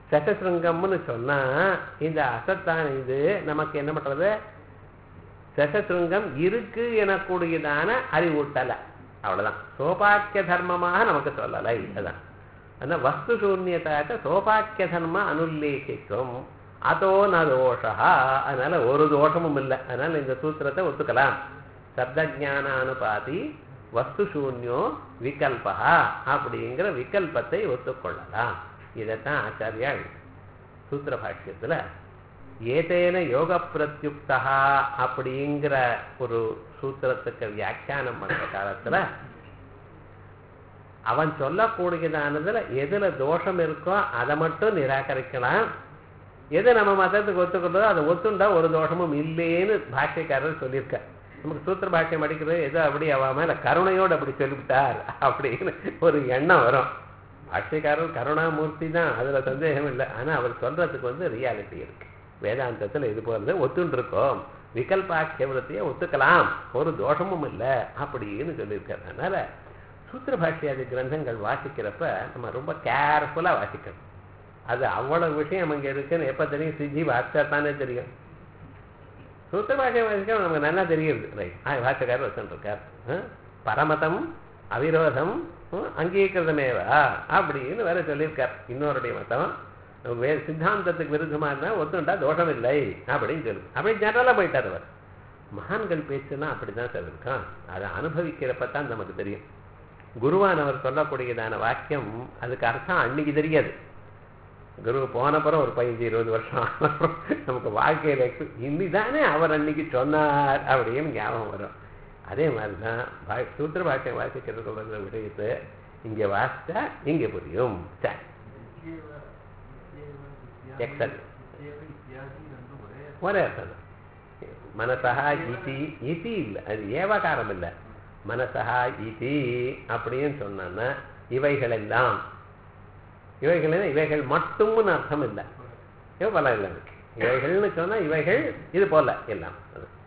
Speaker 2: சசசிருங்கம்னு சொன்னா இந்த அசத்தான் இது நமக்கு என்ன பண்றது? சசசிருங்கம் இருக்கு எனக்கூடியதான அறிவூட்டலை, அவ்வளவுதான். சோபாக்கிய தர்மமாக நமக்கு சொல்லலை. அதான் அந்த வஸ்து சூன்யதாக சோபாக்கிய தர்ம அனுல்லேகித்துவம் அதோ ந தோஷா. அதனால ஒரு தோஷமும் இல்லை. அதனால இந்த சூத்திரத்தை ஒத்துக்கலாம். சப்தஜான அனுபாதி வஸ்து சூன்யோ விகல்பா அப்படிங்கிற விகல்பத்தை ஒத்துக்கொள்ளலாம். இதைத்தான் ஆச்சாரியால் சூத்திர பாஷ்யத்துல ஏதேன யோக பிரத்யுக்தா அப்படிங்கிற ஒரு சூத்திரத்துக்கு வியாக்கியானம் பண்ற காலத்துல அவன் சொல்லக்கூடியதானதுல எதுல தோஷம் இருக்கோ அதை மட்டும் நிராகரிக்கலாம். எது நம்ம மதத்துக்கு ஒத்துக்கிறதோ அதை ஒத்துண்டா ஒரு தோஷமும் இல்லைன்னு பாஷ்யக்காரர் சொல்லியிருக்க. நமக்கு சூத்திர பாஷ்யம் அடிக்கிறது ஏதோ அப்படி அவ மேல கருணையோடு அப்படி சொல்லிவிட்டார் அப்படின்னு ஒரு எண்ணம் வரும். பாஷ்யக்காரர் கருணாமூர்த்தி தான், அதுல சந்தேகம் இல்லை. ஆனா அவர் சொல்றதுக்கு வந்து ரியாலிட்டி இருக்கு. வேதாந்தத்துல இது போறது ஒத்துண்டு இருக்கோம், விகல்பாக்கியவரத்தையே ஒத்துக்கலாம், ஒரு தோஷமும் இல்லை அப்படின்னு சொல்லியிருக்காரு. அதனால சூத்திர பாஷ்யாதி கிரந்தங்கள் வாசிக்கிறப்ப நம்ம ரொம்ப கேர்ஃபுல்லா வாசிக்கணும். அது அவ்வளவு விஷயம் அங்கே இருக்குன்னு எப்ப தெரியும்? சிஜி வாசிச்சா தானே தெரியும். சூத்திர பாஷ்யம் வாசிக்க நமக்கு நல்லா தெரியுது. ரைட், பாஷ்யக்காரர் வச்சுருக்கார். பரமதம் அவிரோதம் அங்கீகிருதமேவா அப்படின்னு வேற சொல்லியிருக்கார். இன்னொருடைய மதம் வே சித்தாந்தத்துக்கு விருத்தமா இருந்தா ஒத்துண்டா தோஷம் இல்லை அப்படின்னு சொல்லு. அப்படி ஜெனரலா போயிட்டார் அவர். மகான்கள் பேச்சுன்னா அப்படிதான் சார் இருக்கான். அதை அனுபவிக்கிறப்பதான் நமக்கு தெரியும். குருவானவர் சொல்லக்கூடியதான வாக்கியம் அதுக்கு அர்த்தம் அன்னைக்கு தெரியாது. குரு போனப்புறம் ஒரு பதினஞ்சு இருபது வருஷம் நமக்கு வாழ்க்கையில இன்னிதானே அவர் அன்னைக்கு சொன்னார் அப்படின்னு ஞாபகம் வரும். அதே மாதிரிதான் சூத்திர பாஷ்யம் வாசிக்கிறது விஷயத்தை இங்க வாசிச்சா இங்க புரியும். ஒரே அர்த்தம். மனசா இதி இதி இல்லை, அது ஏவகாரம் இல்லை. மனசா இதி அப்படின்னு சொன்னா இவைகள் எல்லாம், இவைகள் இவைகள் மட்டும்னு அர்த்தம் இல்லை. இவ பல இல்லை இருக்கு. இவைகள்னு சொன்னா இவைகள் இது போல எல்லாம்.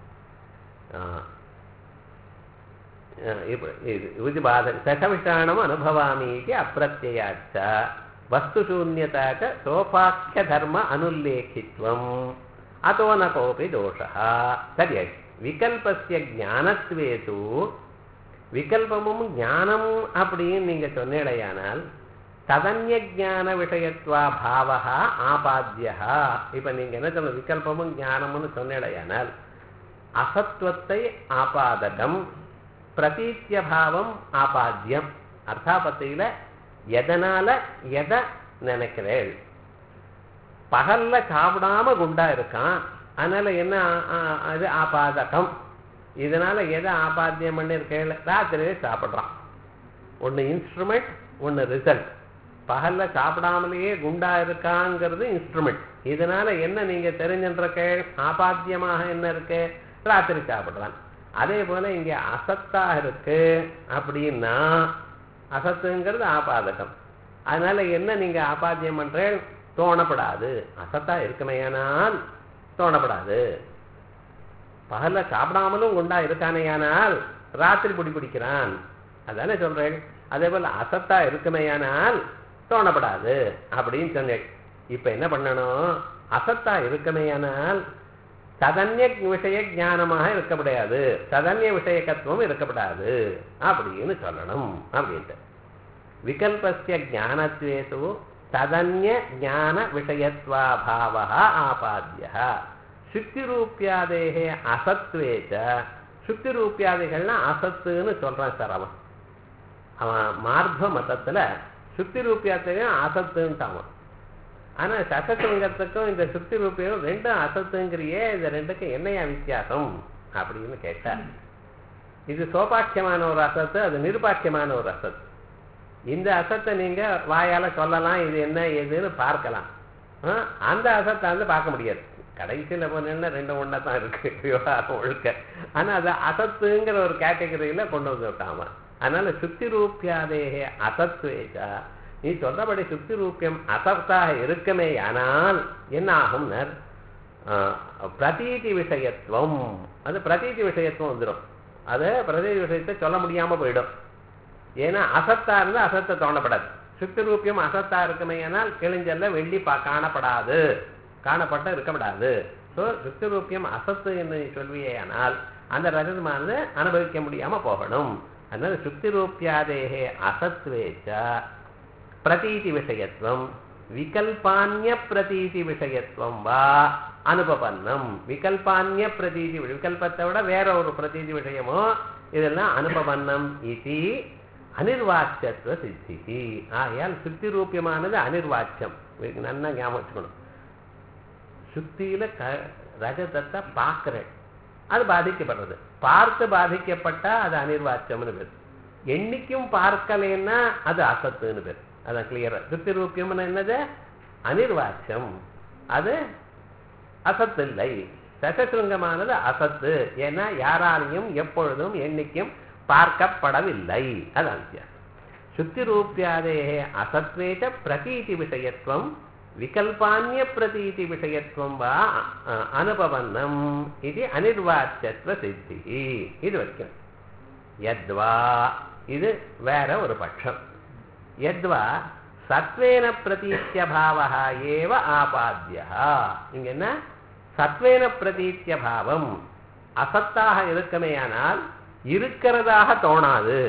Speaker 2: சசவிஷாணம் அனுபவாமீதி அப்பிரத்யாச்ச வஸ்து சூன்யதாக சோபாக்கிய தர்ம அனுல்லேகித்வம் அதோ ந கோபி தோஷா. சரியாய். விகல்பஸ்ய ஞானத்வேது, விகல்பமும் ஞானம் அப்படின்னு நீங்க சொன்னேடையானால் ததன்ய ஜான விஷயத்வா பாவகா ஆபாத்தியா. இப்ப நீங்க என்ன சொல்ல, விகல்பமும் ஞானம்னு சொன்னேடையானால் அசத்வத்தை ஆபாதகம், பிரதீத்திய பாவம் ஆபாத்தியம். அர்த்தாபத்தியில எதனால எதை நினைக்கிறேள்? பகல்ல சாப்பிடாம குண்டா இருக்கான், அதனால என்ன அது ஆபாதகம். இதனால எதை ஆபாத்தியம் பண்ணிருக்கேள்? ராத்திரியே சாப்பிட்றான். ஒன்னு இன்ஸ்ட்ருமெண்ட், ஒன்னு ரிசல்ட். பகல்ல சாப்பிடாமலேயே குண்டா இருக்காங்கிறது இன்ஸ்ட்ருமெண்ட். இதனால என்ன நீங்க தெரிஞ்சிருக்கேள்? ஆபாத்தியமாக என்ன இருக்கு? ராத்திரி சாப்பிடுறான். அதே போல இங்க அசத்தா இருக்கு அப்படின்னா அசத்துங்கிறது ஆபாதகம். அதனால என்ன நீங்க ஆபாத்தியம் பண்றேன்? தோணப்படாது. அசத்தா இருக்குமையானால் தோணப்படாது. பகல்ல சாப்பிடாமலும் குண்டா இருக்கானேயானால் ராத்திரி பிடி பிடிக்கிறான், அதானே சொல்றேன். அதே போல அசத்தா இருக்குமையானால் தோணப்படாது அப்படின்னு சொன்னேன். இப்ப என்ன பண்ணணும்? அசத்தா இருக்குமையானால் ததன்ய விஷய ஞானமாக இருக்கப்படாது, ததன்ய விஷயக்கத்துவம் இருக்கப்படாது அப்படின்னு சொல்லணும். அப்படின்ட்டு விகல்பஸ்ய ஞானத்வேது ததன்ய ஞான விஷயத்வா பாவா ஆபாத்தியா. சுத்தி ரூபியாதேகே அசத்வேச்ச. சுத்தி ரூபியாதிகள்னா அசத்துன்னு சொல்றான் சார். அவன் அவன் மார்க்க மதத்துல சுத்தி ரூபியாத்தையும் அசத்துன்ட்டான். ஆனா சசத்துவங்கத்துக்கும் இந்த சுத்தி ரூபியம் ரெண்டும் அசத்துங்கிறியே, இந்த ரெண்டுக்கும் என்னையா வித்தியாசம் அப்படின்னு கேட்டா, இது சோபாக்கியமான ஒரு அசத்து, அது நிருபாக்கியமான ஒரு அசத்து. இந்த அசத்தை நீங்க வாயால சொல்லலாம், இது என்ன ஏதுன்னு பார்க்கலாம். அந்த அசத்தை வந்து பார்க்க முடியாது. கடைசியில் போனேன்னா ரெண்டு ஒன்றா தான் இருக்கு விவகாரம் ஒழுக்க. ஆனா அது அசத்துங்கிற ஒரு கேட்டகரியில கொண்டு வந்து விட்டாம. அதனால சுத்தி ரூபியாதேகே அசத்வேச்சா. நீ சொல்றபடி சுத்தி ரூபியம் அசத்தாக இருக்குமே, ஆனால் என்ன ஆகும்? பிரதீதி விஷயத்துவம், அது பிரதீதி விஷயத்துவம் வந்துடும். அது பிரதீதி விஷயத்தை சொல்ல முடியாம போயிடும். ஏன்னா அசத்தா இருந்தா அசத்தை தோணப்படாது, சுக்தி ரூபியம் அசத்தா இருக்குமே ஆனால் கிழிஞ்சல்ல வெள்ளி பா காணப்படாது, காணப்பட்ட இருக்கப்படாது. ஸோ சுக்தி ரூபியம் அசத்து என்று சொல்வியே ஆனால் அந்த ரஜதமானது அனுபவிக்க முடியாம போகணும். அதனால சுக்தி ரூபியாதேகே அசத்வேச்ச பிரதீதி விஷயத்துவம் விகல்பான்ய பிரதீதி விஷயத்துவம் வா அனுபவன்னம். விகல்பான்ய பிரதீதி, விகல்பத்தை விட வேற ஒரு பிரதீதி விஷயமோ இதெல்லாம் அனுபவன்னம் இது அனிர்வாச்சியத்துவ சித்தி. ஆகையால் சுக்தி ரூபியமானது அனிர்வாச்சியம். நல்லா ஞாபகம் வச்சுக்கணும். சுத்தியில க ரஜதத்தை பார்க்கிறேன், அது பாதிக்கப்படுறது. பார்த்து பாதிக்கப்பட்டா அது அனிர்வாச்சியம்னு பேர். என்னைக்கும் பார்க்கலைன்னா அது அசத்துன்னு பேர். அதான் கிளியரா. சுத்தி ரூபியம்னு என்னது? அனிர்வாச்சியம், அது அசத்து இல்லை. சசசுங்கமானது அசத்து. ஏன்னா யாராலையும் எப்பொழுதும் என்னைக்கும் பார்க்கப்படவில்லை. அதான் வித்தியாசம். சுத்தி ரூபியாதே அசத்வேச்ச பிரதீதி விஷயத்துவம் விகல்பான்ய பிரதீதி விஷயத்துவம் வா அனுபவன்னம் இது அனிர்வாச்சியத்துவ சித்தி. இது வரைக்கும். யத்வா இது வேற ஒரு பட்சம். யத்வா சத்வேன பிரதீத்திய பாவஹ ஏவ ஆபாத்யா. இங்க என்ன? சத்வேன பிரதீத்திய பாவம் அசத்தாக இருக்குமேயானால் இருக்கிறதாக தோணாது.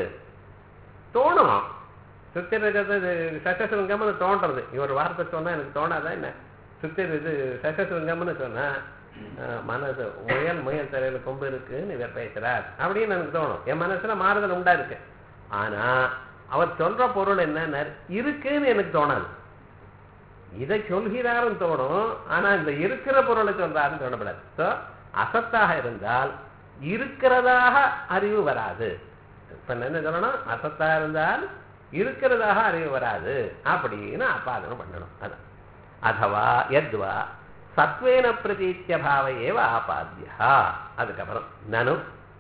Speaker 2: தோணும். சுத்தி சசசுங்கம்னு தோன்றது. ஒரு வார்த்தை சொன்னா எனக்கு தோணாதான் என்ன? சுத்தி இது சசசுங்கம்னு சொன்னா மனசு முயல் முயல் தலையில கொம்பு இருக்குன்னு இவர் பேசுறார் அப்படின்னு எனக்கு தோணும். என் மனசுல மாறுதல் உண்டா இருக்கு. ஆனா அவர் சொல்ற பொருள் என்ன இருக்குன்னு எனக்கு தோணாது. இதை சொல்கிறாருன்னு தோணும், ஆனா இந்த இருக்கிற பொருளை சொல்றாருன்னு தோணப்படாது. ஸோ அசத்தாக இருந்தால் இருக்கிறதாக அறிவு வராது. இப்ப என்ன சொல்லணும்? அசத்தா இருந்தால் இருக்கிறதாக அறிவு வராது அப்படின்னு ஆபாதனம் பண்ணணும். அதான் அதுவா யத்வா சத்வேன பிரதீத்திய பாவ ஏவ ஆபாத்யா. அதுக்கப்புறம் நனு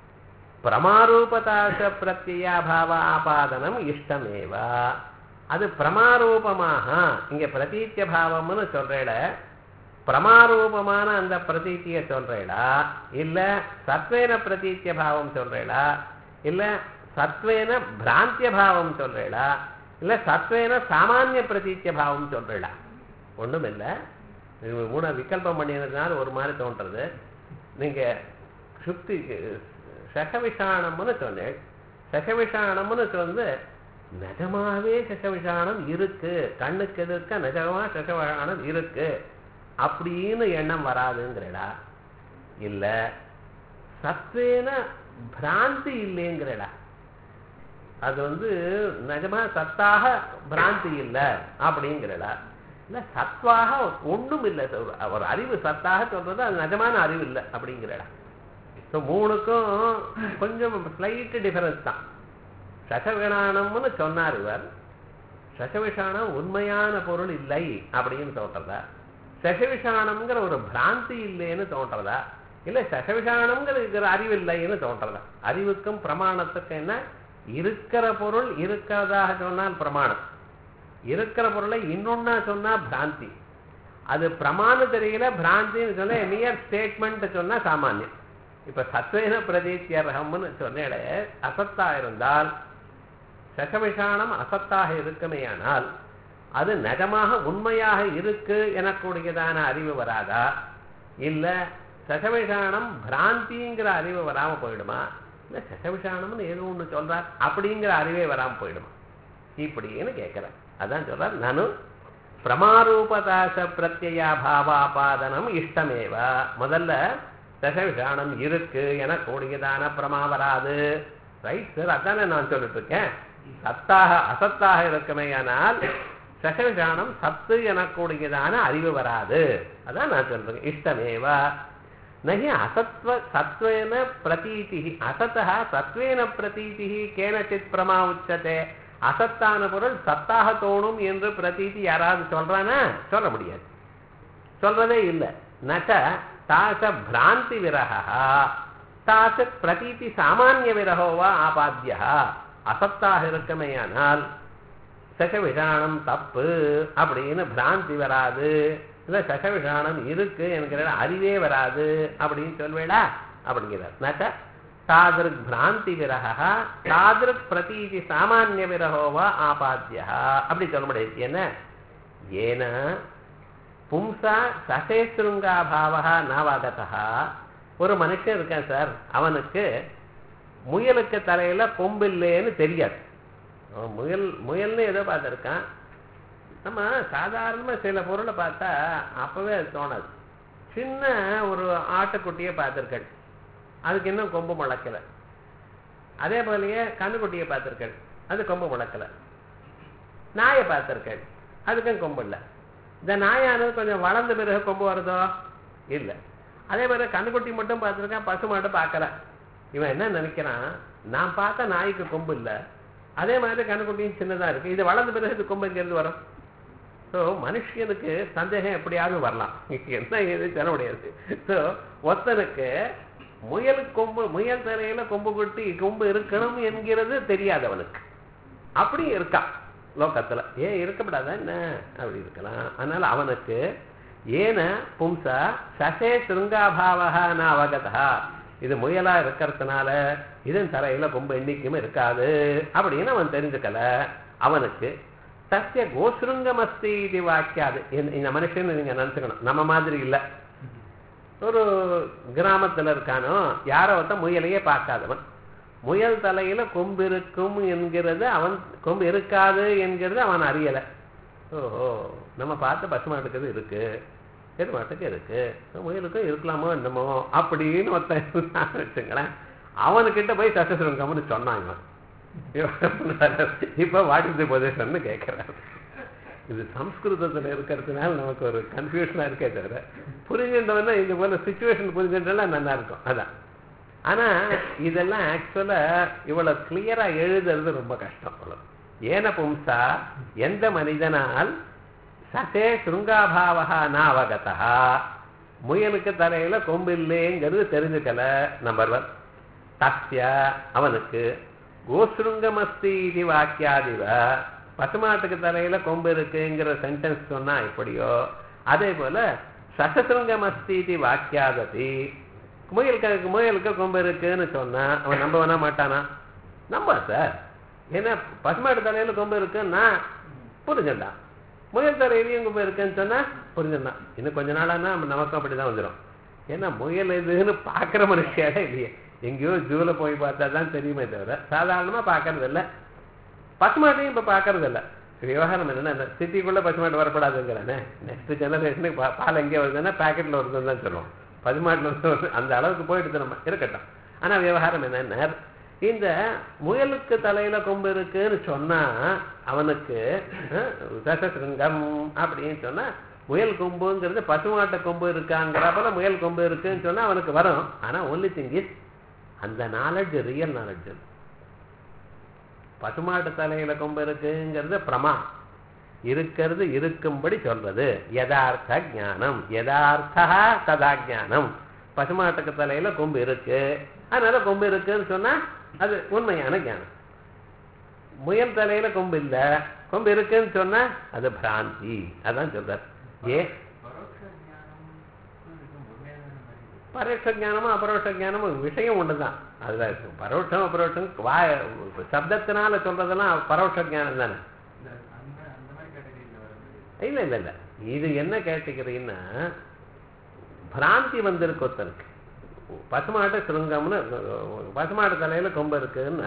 Speaker 2: பிரமாரூபதாச பிரத்யா பாவ ஆபாதனம் இஷ்டமேவா. அது பிரமாரூபமாக இங்க பிரதீத்திய பாவம்னு சொல்றேட, பிரமாரூபமான அந்த பிரதீத்திய சொல்றேடா, இல்ல சத்வேன பிரதீத்திய பாவம் சொல்றேடா, இல்ல சத்வேன பிராந்திய பாவம் சொல்றேடா, இல்ல சத்வேன சாமானிய பிரதீத்திய பாவம் சொல்றேடா. ஒண்ணும் இல்ல. மூணு விகல்பம் பண்ணினதுனால ஒரு மாதிரி தோன்றது. நீங்க சுத்தி சகவிஷானம்னு சொன்னேன். சகவிஷானம்னு சொந்து நிஜமாவே சகவிஷானம் இருக்கு, கண்ணுக்கு எதிர்க்க நிஜமா சகவிஷானம் இருக்கு அப்படின்னு எண்ணம் வராதுங்கிறடா, இல்ல சத்வேன பிராந்தி இல்லைங்கிறடா. அது வந்து நிஜமா சத்தாக பிராந்தி இல்லை அப்படிங்கிறடா, இல்ல சத்வாக ஒண்ணும் இல்லை, ஒரு அறிவு சத்தாக சொல்றது அது நிஜமான அறிவு இல்லை அப்படிங்கிறடா. ஸோ மூணுக்கும் கொஞ்சம் ஸ்லைட் டிஃபரன்ஸ் தான். சகவிஷானம்னு சொன்னார் இவர். சகவிஷானம் உண்மையான பொருள் இல்லை அப்படின்னு தோன்றதா, சகவிஷானம்ங்கிற ஒரு பிராந்தி இல்லைன்னு தோன்றதா, இல்ல சகவிஷானம்ங்கிற அறிவு இல்லைன்னு தோன்றதா. அறிவுக்கும் பிரமாணத்துக்கும் என்ன? இருக்கிற பொருள் இருக்கிறதாக சொன்னால் பிரமாணம், இருக்கிற பொருளை இன்னொன்னா சொன்னா பிராந்தி. அது பிரமாணம் தெரியல, பிராந்தின்னு சொன்னா நியர் ஸ்டேட்மெண்ட் சொன்னா சாமானியம். இப்ப சத்வேன பிரதீத்தியர்ஹம்னு சொன்னேட அசத்தா இருந்தால், சகவிஷானம் அசத்தாக இருக்குமேயானால் அது நிஜமாக உண்மையாக இருக்கு எனக்கூடியதான அறிவு வராதா, இல்ல சகவிஷானம் பிராந்திங்கிற அறிவு வராம போயிடுமா, இல்ல சகவிஷானம்னு ஏதோ ஒண்ணு சொல்றார் அப்படிங்கிற அறிவே வராம போயிடுமா இப்படின்னு கேட்கிறேன். அதான் சொல்றார் நனு பிரமாரூபதாச பிரத்யா பாவாபாதனம் இஷ்டமேவா. முதல்ல சகவிஷானம் இருக்கு என கூடியதான பிரமா வராது. ரைட் சார், அதானே நான் சொல்லிட்டு இருக்கேன். சத்தாக அசத்தாக இருக்குமேயானால் சகவிஷானம் சத்து எனக்கூடியதான அறிவு வராது. அதான் நான் சொல்றேன். இஷ்டமேவா நகி அசத்வ சத்வேன பிரதீதி அசத்தா சத்வேன பிரதீதி கேனச்சித் பிரமா உச்சதே. அசத்தான பொருள் சத்தாக தோணும் என்று பிரதீதி யாராவது சொல்றானா? சொல்ல முடியாது, சொல்றதே இல்லை. நச்ச தாச பிராந்தி விரகா தாச பிரதீதி சாமானிய விரகோவா ஆபாத்தியா. அசத்தாக இருக்குமேயானால் சகவிஷானம் தப்பு அப்படின்னு பிராந்தி வராது, இல்ல சகவிஷானம் இருக்கு என்கிற அறிவே வராது அப்படின்னு சொல்வேடா அப்படிங்கிறார். நச்ச தாதிருக் பிராந்தி விரகா தாதிருக் பிரதீதி சாமானிய விரகோவா ஆபாத்தியா அப்படி சொல்ல முடியாது. என்ன ஏன பும்சா சசேஸ்ருங்காபாவா நாவாகதா. ஒரு மனுஷன் இருக்கான் சார், அவனுக்கு முயலுக்கு தலையில கொம்பு இல்லைன்னு தெரியாது. முயல் முயல்னு ஏதோ பார்த்துருக்கான். நம்ம சாதாரணமா சில பொருளை பார்த்தா அப்பவே அது தோணாது. சின்ன ஒரு ஆட்டுக்குட்டியை பார்த்துருக்கள், அதுக்கு இன்னும் கொம்பு முளைக்கலை. அதே போலயே கண்ணுக்குட்டியை பார்த்துருக்கள், அது கொம்பு முளைக்கலை. நாயை பார்த்துருக்கள், அதுக்கும் கொம்பு இல்லை. இந்த நாயானது கொஞ்சம் வளர்ந்த பிறகு கொம்பு வருதோ இல்லை. அதே மாதிரி கண்ணுக்குட்டி மட்டும் பார்த்துருக்கான், பசு மாட்டு பார்க்கல. இவன் என்ன நினைக்கிறான், நான் பார்த்த நாய்க்கு கொம்பு இல்லை, அதே மாதிரி கண்ணுக்குட்டியும் சின்னதாக இருக்கு, இது வளர்ந்த பிறகு இது கொம்பு எங்கேருந்து வரும்? ஸோ மனுஷனுக்கு சந்தேகம் எப்படியாவது வரலாம், என்ன ஏது சொல்ல முடியாது. ஸோ ஒருத்தனுக்கு முயல் கொம்பு முயல் தலையில கொம்பு கொட்டி கொம்பு இருக்கணும் என்கிறது தெரியாதவனுக்கு அப்படி இருக்கான் லோகத்துல. ஏன் இருக்கப்படாத என்ன அப்படி இருக்கலாம். அதனால அவனுக்கு ஏன பும்சா சசே சிருங்காபாவா நான் அவகதா, இது முயலா இருக்கிறதுனால இதன் தலையில கொம்பு எண்ணிக்கையும் இருக்காது அப்படின்னு அவன் தெரிஞ்சுக்கல. அவனுக்கு சத்திய கோசுருங்கமஸ்தி இது வாக்கியாது. இந்த மனுஷன் நீங்க நினைச்சுக்கணும், நம்ம மாதிரி இல்லை. ஒரு கிராமத்துல இருக்கானோ யாரோ ஒருத்த முயலையே பார்க்காதவன், முயல் தலையில கொம்பு இருக்கும் என்கிறது அவன், கொம்பு இருக்காது என்கிறது அவன் அறியலை. ஓஹோ, நம்ம பார்த்து பசுமாட்டுக்கு இருக்கு, எருமாட்டுக்கு இருக்கு, முயலுக்கும் இருக்கலாமோ என்னமோ அப்படின்னு ஒருத்தன் வச்சுங்களேன். அவனுக்கிட்ட போய் சசசுருங்கம்னு சொன்னாங்க. இப்ப வாட் இஸ் தி பொசிஷன் கேட்கிறாரு. இது சம்ஸ்கிருதத்துல இருக்கிறதுனால நமக்கு ஒரு கன்ஃபியூஷனா இருக்கே தவிர, புரிஞ்சுட்டோம்னா இந்த போல சிச்சுவேஷன் புரிஞ்சுட்டெல்லாம் நல்லா இருக்கும். அதான். ஆனா இதெல்லாம் ஆக்சுவலா இவ்வளவு கிளியரா எழுதுறது ரொம்ப கஷ்டம். ஏன பும்சா, எந்த மனிதனால் சசே சுருங்காபாவா நாவகதா, முயலுக்கு தலையில கொம்பு இல்லைங்கிறது தெரிஞ்சுக்கல. Number one. தஸ்ய, அவனுக்கு கோசுருங்கமஸ்தி இது வாக்கியாதிவ, பசுமாட்டுக்கு தலையில கொம்பு இருக்குங்கிற சென்டென்ஸ் சொன்னா எப்படியோ அதே போல சசசுருங்கமஸ்தி இது வாக்கியாததி, முயலுக்கு முயலுக்கு கொம்பு இருக்குன்னு சொன்னா அவன் நம்ப வேணா மாட்டானா? நம்ப சார். ஏன்னா பசுமாட்டு தலையில கொம்பு இருக்குன்னா புரிஞ்சுட்டான், முயல் தலையிலையும் கொம்பு இருக்குன்னு சொன்னா புரிஞ்சுட்டான். இன்னும் கொஞ்ச நாளானா நமக்கும் அப்படிதான் வந்துடும். ஏன்னா முயல் இதுன்னு பாக்குற மனுஷியாலே இல்லையே, எங்கேயோ ஜூல போய் பார்த்தா தான் தெரியுமே தவிர சாதாரணமா பாக்குறது இல்லை. பசுமாட்டையும் இப்ப பாக்குறது இல்லை. விவகாரம் என்னன்னா, சிட்டிக்குள்ள பசுமாட்டு வரப்படாதுங்கிறானே. நெக்ஸ்ட் ஜெனரேஷனுக்கு பால் எங்கே வருதுன்னா பேக்கெட்ல வருதுன்னு தான் சொல்லுவோம். பசுமாட்டுல வந்து அந்த அளவுக்கு போயிட்டு நம்ம இருக்கட்டும். ஆனா விவகாரம் என்னன்னா, இந்த முயலுக்கு தலையில கொம்பு இருக்குன்னு சொன்னா அவனுக்கு சசசிருங்கம் அப்படின்னு சொன்னா, முயல் கொம்புங்கிறது பசுமாட்ட கொம்பு இருக்காங்கிற போல முயல் கொம்பு இருக்குன்னு சொன்னா அவனுக்கு வரும். ஆனா ஒன்லி திங் இஸ், அந்த நாலேஜ் ரியல் நாலேஜ். பசுமாட்டு தலையில கொம்பு இருக்குங்கிறது பிரமா, இருக்கிறது இருக்கும்படி சொல்றது யதார்த்த ஞானம். யதார்த்தா ததா ஞானம். பசுமாட்டுக்கு தலையில கொம்பு இருக்கு, அதனால கொம்பு இருக்குன்னு சொன்னா அது உண்மையான ஞானம். முயல் தலையில கொம்பு இல்ல, கொம்பு இருக்குன்னு சொன்னா அது பிராந்தி. அதான் சொல்றார். ஏ பரோட்ச ஞானமும் அபரோட்ச ஞானமும் விஷயம் ஒண்ணுதான். அதுதான் இருக்கும். பரோட்சம் அபரோட்சம் வா சப்தத்தினால சொல்றதெல்லாம் பரோட்ச ஞானம் தானே. இல்ல இல்ல இல்ல இது என்ன கேட்டுக்கிறீங்கன்னா, பிராந்தி வந்திருக்கு ஒருத்தனுக்கு. பசுமாட்டு சுருங்கம்னு பசுமாட்டு தலையில கொம்பு இருக்குன்னு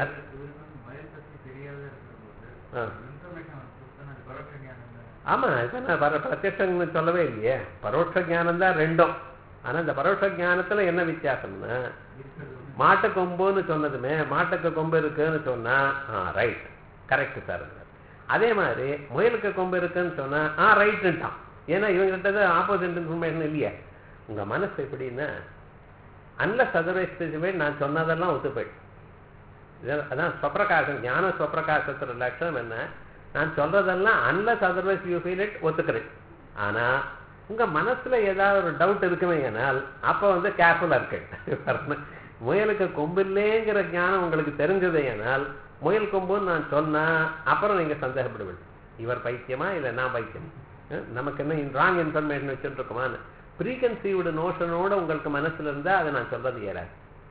Speaker 2: ஆமா. பிரத்யட்சம்னு சொல்லவே இல்லையே, பரோட்ச ஞானம் தான் ரெண்டும். ஆனா இந்த பரோட்ச ஞானத்துல என்ன வித்தியாசம்னா, மாட்டு கொம்புன்னு சொன்னதுமே மாட்டுக்கு கொம்பு இருக்குன்னு சொன்னா ரைட் கரெக்ட் சார். அதே மாதிரி முயலுக்கு கொம்பு இருக்குன்னு சொன்னா ஆ ரைட்டுட்டான். ஏன்னா இவங்கிட்ட ஆப்போசிட் இன்ஃபர்மேஷன் இல்லையே. உங்க மனசு எப்படின்னா, அன்லஸ் அதர்வைஸ் நான் சொன்னதெல்லாம் ஒத்து போயிட்டு, அதான் ஸ்வப்பிரகாசம். ஞான ஸ்வப்பிரகாசத்தோட லட்சணம் என்ன, நான் சொல்றதெல்லாம் unless otherwise you feel it ஒத்துக்கிறேன். ஆனா உங்க மனசுல ஏதாவது ஒரு டவுட் இருக்குமே ஆனால் அப்ப வந்து கேர்ஃபுல்லா இருக்கு. முயலுக்கு கொம்பு இல்லைங்கிற ஞானம் உங்களுக்கு தெரிஞ்சது ஏனால் முயல் கொம்புன்னு நான் சொன்னா அப்புறம் நீங்க சந்தேகப்படுவீங்க, இவர் பைத்தியமா இல்ல நான் பைத்தியம், நமக்கு என்ன ராங் இன்ஃபர்மேஷன் வச்சுட்டு இருக்கோமான்னு. ப்ரீகன்சீவ்டு நோஷனோட உங்களுக்கு மனசுல இருந்தா அதை நான் சொல்றது ஏறாது.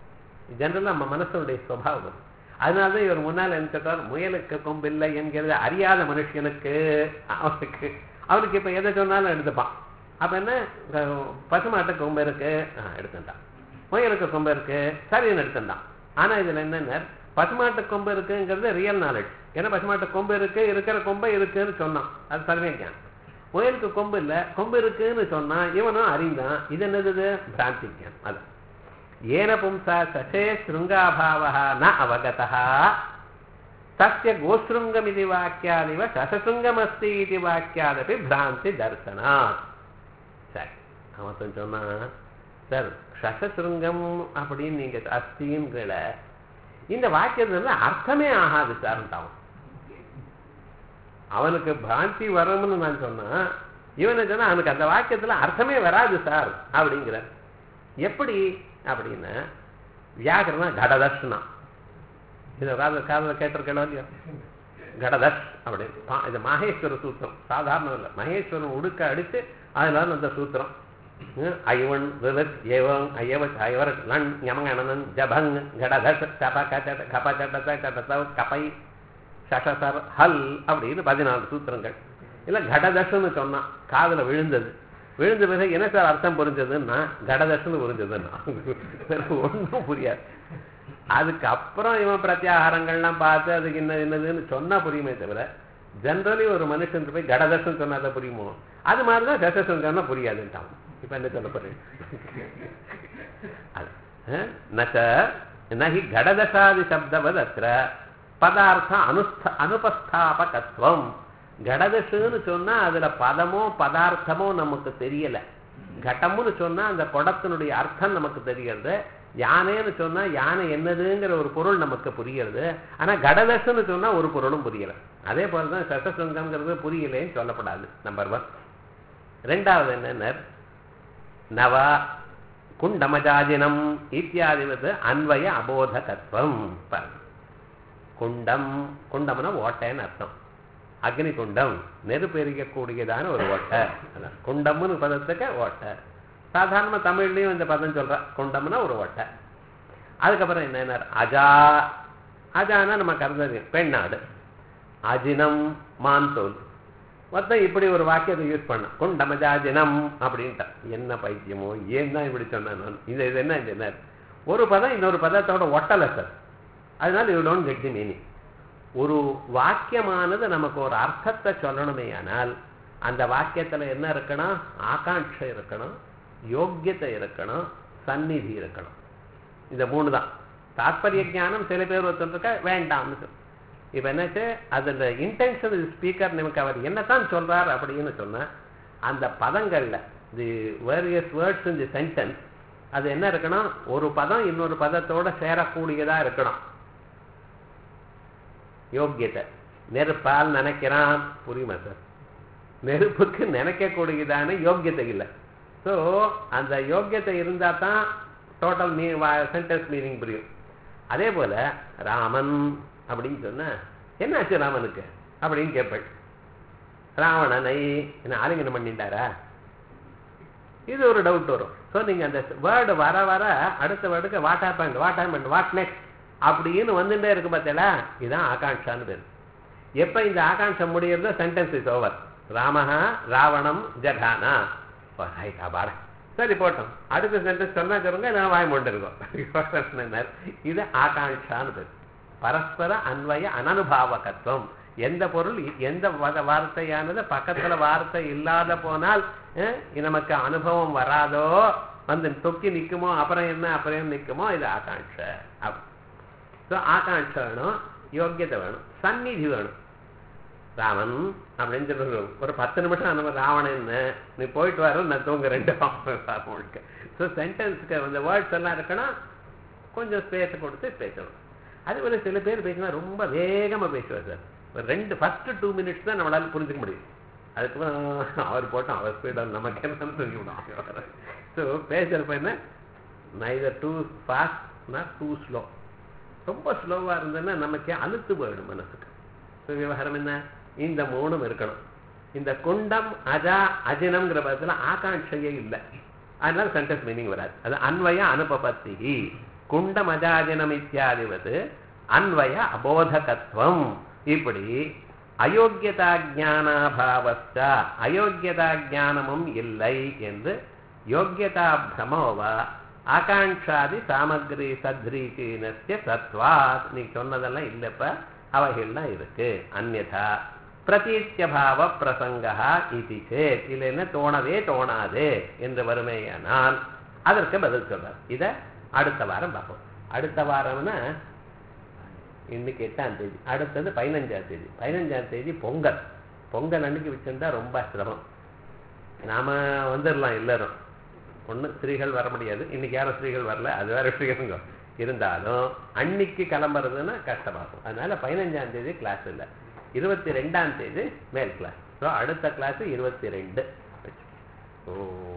Speaker 2: ஜெனரலாக நம்ம மனசனுடைய சுபாவம். அதனால தான் இவர் முன்னால் என்ன சொல்றார், முயலுக்கு கொம்பில்லை என்கிறது அறியாத மனுஷனுக்கு அவனுக்கு அவனுக்கு இப்போ எதை சொன்னாலும் எடுத்துப்பான். அப்போ என்ன, பசுமாட்டு கொம்பு இருக்கு எடுத்துட்டான், முயலுக்கு கொம்பு இருக்கு சரின்னு எடுத்துட்டான். ஆனால் இதில் என்னென்ன, பசுமாட்டு கொம்பு இருக்குங்கிறது ரியல் நாலேஜ். ஏன்னா பசுமாட்டு கொம்பு இருக்கு, இருக்கிற கொம்பை இருக்குன்னு சொன்னான், அது சர்வேஜான். முயலுக்கு கொம்பு இல்லை, கொம்பு இருக்குன்னு சொன்னா இவனும் அறிந்தான். இது என்னது, பிராந்தி ஜானம். அது ஏன பும்சா சசே ஸ்ருங்காபாவா ந அவகதா தஸ்ய கோஸ்ருங்கமிதி வாக்கியாதிவ சசசுங்கமஸ்தி இது வாக்கியாதபி பிராந்தி தர்சனாத். சரி, அவன் சொன்னா, சார் சசசுருங்கம் அப்படின்னு நீங்க அஸ்திங்கிற இந்த வாக்கியத்துல அர்த்தமே ஆகாது சார். அவன் அவனுக்கு பிராந்தி வரும்னு நான் சொன்னா, இவனை சொன்னா அவனுக்கு அந்த வாக்கியத்துல அர்த்தமே வராது சார் அப்படிங்கிற. எப்படி அப்படின்னா, வியாகரணம் கடதர்ஷனா, இதை காதல காதல கேட்டிருக்கணும் இல்லையா, கடதர்ஷ் அப்படின்னு. இது மகேஸ்வர சூத்திரம், சாதாரணம் இல்லை. மகேஸ்வரன் உடுக்க அடித்து அதனால அந்த சூத்திரம் ஐவன் விவத் ஏவம் ஐயவத் ஐவர் லண் யமங்கணனன் ஜபங் கடதர்ஷ் கப கச்சட கப சட்டத்த சட்டத்த கபை சசசர் ஹல் அப்படின்னு பதினாலு சூத்திரங்கள். இல்லை கடதர்ஷன்னு சொன்னான், காதல விழுந்தது. விழுந்த பிறகு என்ன சார் அர்த்தம் புரிஞ்சதுன்னா, கடதர்ஷன்னு புரிஞ்சதுன்னா ஒன்றும் புரியாது. அதுக்கப்புறம் இவன் பிரத்யாகாரங்கள்லாம் பார்த்து அதுக்கு என்ன என்னதுன்னு சொன்னா புரியுமே தவிர, ஜென்ரலி ஒரு மனுஷன் போய் கடதர்ஷன் சொன்னாதான் புரியுமோ, அது மாதிரிதான் தசசன் சொன்னா புரியாதுன்ட்டான். இப்ப என்ன சொல்ல போறேன், நகி கடதசாதி சப்தவத் அத்திர பதார்த்த அனுஸ்த அனுபஸ்தாபகத்துவம். கடதசுன்னு சொன்னா அதுல பதமோ பதார்த்தமோ நமக்கு தெரியல. கடம்னு சொன்னா அந்த குடத்தினுடைய அர்த்தம் நமக்கு தெரியறது. யானைன்னு சொன்னா யானை என்னதுங்கிற ஒரு பொருள் நமக்கு புரிகிறது. ஆனா கடதசுன்னு சொன்னா ஒரு பொருளும் புரியல. அதே போலதான் சசசுங்கம்ங்கிறது புரியலேன்னு சொல்லப்படாது. Number one. ரெண்டாவது என்ன, நவா குண்டமஜாஜினம் இத்தியாதிவது அன்வய அபோதகத்துவம். குண்டம், குண்டம்னா ஓட்டைன்னு அர்த்தம். அக்னி குண்டம், நெருப்பு எரிக்கக்கூடியதான ஒரு ஓட்டை. குண்டம்னு பதத்துக்கு ஓட்டை. சாதாரண தமிழ்லையும் இந்த பதம் சொல்ற, குண்டம்னா ஒரு ஓட்டை. அதுக்கப்புறம் என்ன, அஜா, அஜானா நம்ம கருது பெண்ணாடு. அஜினம் மான்தோல். மொத்தம் இப்படி ஒரு வாக்கியத்தை யூஸ் பண்ண, குண்டமஜாஜினம் அப்படின்ட்ட. என்ன பைத்தியமோ, ஏன் தான் இப்படி சொன்னேன் இது இது என்ன இந்த ஒரு பதம் இன்னொரு பதத்தோட ஒட்டலை சார். அதனால you don't get the meaning. ஒரு வாக்கியமானது நமக்கு ஒரு அர்த்தத்தை சொல்லணுமே ஆனால் அந்த வாக்கியத்துல என்ன இருக்கணும், ஆகாங்ஷை இருக்கணும், யோக்கியத்தை இருக்கணும், சந்நிதி இருக்கணும். இந்த மூணு தான். தாத்பரிய ஞானம் சில பேர் ஒருத்தருக்க வேண்டாம்னு சொல்லு. இப்ப என்னாச்சு, அதோட இன்டென்ஷன் ஸ்பீக்கர் நமக்கு அவர் என்னத்தான் சொல்றார் அப்படின்னு சொன்னா, அந்த பதங்கள்ல the various words in the sentence அது என்ன இருக்கணும், ஒரு பதம் இன்னொரு பதத்தோட சேரக்கூடியதா இருக்கணும். யோக்கியத்தை. நெருப்பால் நினைக்கிறான், புரியுமா சார்? நெருப்புக்கு நினைக்கக்கூடியதான யோக்கியத்தை இல்லை. ஸோ அந்த யோக்கியத்தை இருந்தா தான் டோட்டல் மீ சென்டென்ஸ் மீனிங் புரியும். அதே போல ராமன் அப்படின்னு சொன்ன என்னாச்சு ராமனுக்கு அப்படின்னு கேட்பேன். ராவணனை என்ன ஆலிங்கனம் பண்ணிட்டாரா, இது ஒரு டவுட் வரும். ஸோ நீங்க அந்த வேர்டு வர வர அடுத்த வேர்டுக்கு what happened what happened what next அப்படின்னு வந்துட்டே இருக்கு. பார்த்தீங்களா, இதுதான் ஆகாங்ஷான்னு பேரு. எப்ப இந்த ஆகாங்ஷை முடியறதோ சென்டென்ஸ் இஸ் ஓவர். ராமஹா ராவணம் ஜகானா. பாட சரி போட்டோம், அடுத்த சென்டென்ஸ் சொன்னா சொல்லுங்க, நான் வாய் மூண்டு இருக்கோம். இது ஆகாங்ஷான்னு பேரு. பரஸ்பர அன்வய அனனுபாவகத்துவம். எந்த பொருள் எந்த வார்த்தையானது பக்கத்துல வார்த்தை இல்லாத போனால் நமக்கு அனுபவம் வராதோ, வந்து தொக்கி நிற்குமோ, அப்புறம் என்ன அப்புறம் நிற்குமோ, இது ஆகாங்ஷை. ஆகாங்ஷை வேணும், யோக்கியத்தை வேணும், சந்நிதி வேணும். ராமன் அப்படின்னு சொல்றது ஒரு பத்து நிமிஷம் அந்த ராவணன் நீ போயிட்டு வர நான் தூங்க ரெண்டு முழுக்க. ஸோ சென்டென்ஸுக்கு அந்த வேர்ட்ஸ் எல்லாம் இருக்கணும், கொஞ்சம் ஸ்பேஸ் கொடுத்து பேசணும். அது போல சில பேர் பேசினா ரொம்ப வேகமா பேசுவார் சார். ஒரு ரெண்டு ஃபர்ஸ்ட் டூ மினிட்ஸ் தான் நம்மளால புரிஞ்சுக்க முடியும். அதுக்கப்புறம் அவர் போட்டோம் அவர் ஸ்பீடாக நமக்கு என்ன தெரிஞ்சுக்கணும். ஸோ பேசுறப்ப என்ன, neither too fast not too slow. ரொம்ப ஸ்லோவா இருந்ததுன்னா நமக்கு அழுத்து போயிடும் மனசுக்கு. ஸோ விவகாரம் என்ன, இந்த மூணும் இருக்கணும். இந்த குண்டம் அஜா அஜினம்ங்கிற பதத்துல ஆகாங்ஷையே இல்லை, அதனால சென்டென்ஸ் மீனிங் வராது. அது அன்வய அனுபபத்தி. குண்டமஜாஜனம் இத்தியாதிவது அன்வய அபோதகத்துவம். இப்படி அயோக்கியதா ஜானாபாவஸ்ச அயோக்கியதா ஜானமும் இல்லை என்று யோக்கியதா பிரமோவா ஆகாங்காதி சாமகிரி சத்ரீகீனஸ்ய சத்வாத் நீ சொன்னதெல்லாம் இல்லப்ப அவைகள்லாம் இருக்கு. அந்யதா பிரதீத்யபாவ பிரசங்கா இது சேத் இல்லைன்னா தோணவே தோணாது என்று வறுமையானால் அதற்கு பதில் சொல்றார். இதை அடுத்த வாரம் பார்ப்போம். அடுத்த வாரம்னா இன்னைக்கு எட்டாம் தேதி, அடுத்தது பதினஞ்சாம் தேதி. பதினஞ்சாம் தேதி பொங்கல். பொங்கல் அன்னைக்கு வச்சிருந்தா ரொம்ப சிரமம். நாம வந்துடலாம் எல்லாரும், ஒன்று ஸ்திரீகள் வர முடியாது. இன்னைக்கு யாரும் ஸ்திரீகள் வரல, அது வேற விஷயம். இருந்தாலும் அன்னைக்கு கிளம்புறதுன்னா கஷ்டமாகும். அதனால பதினஞ்சாம் தேதி கிளாஸ் இல்லை, இருபத்தி ரெண்டாம் தேதி மேல் கிளாஸ். ஸோ அடுத்த கிளாஸ் இருபத்தி ரெண்டு. ஓ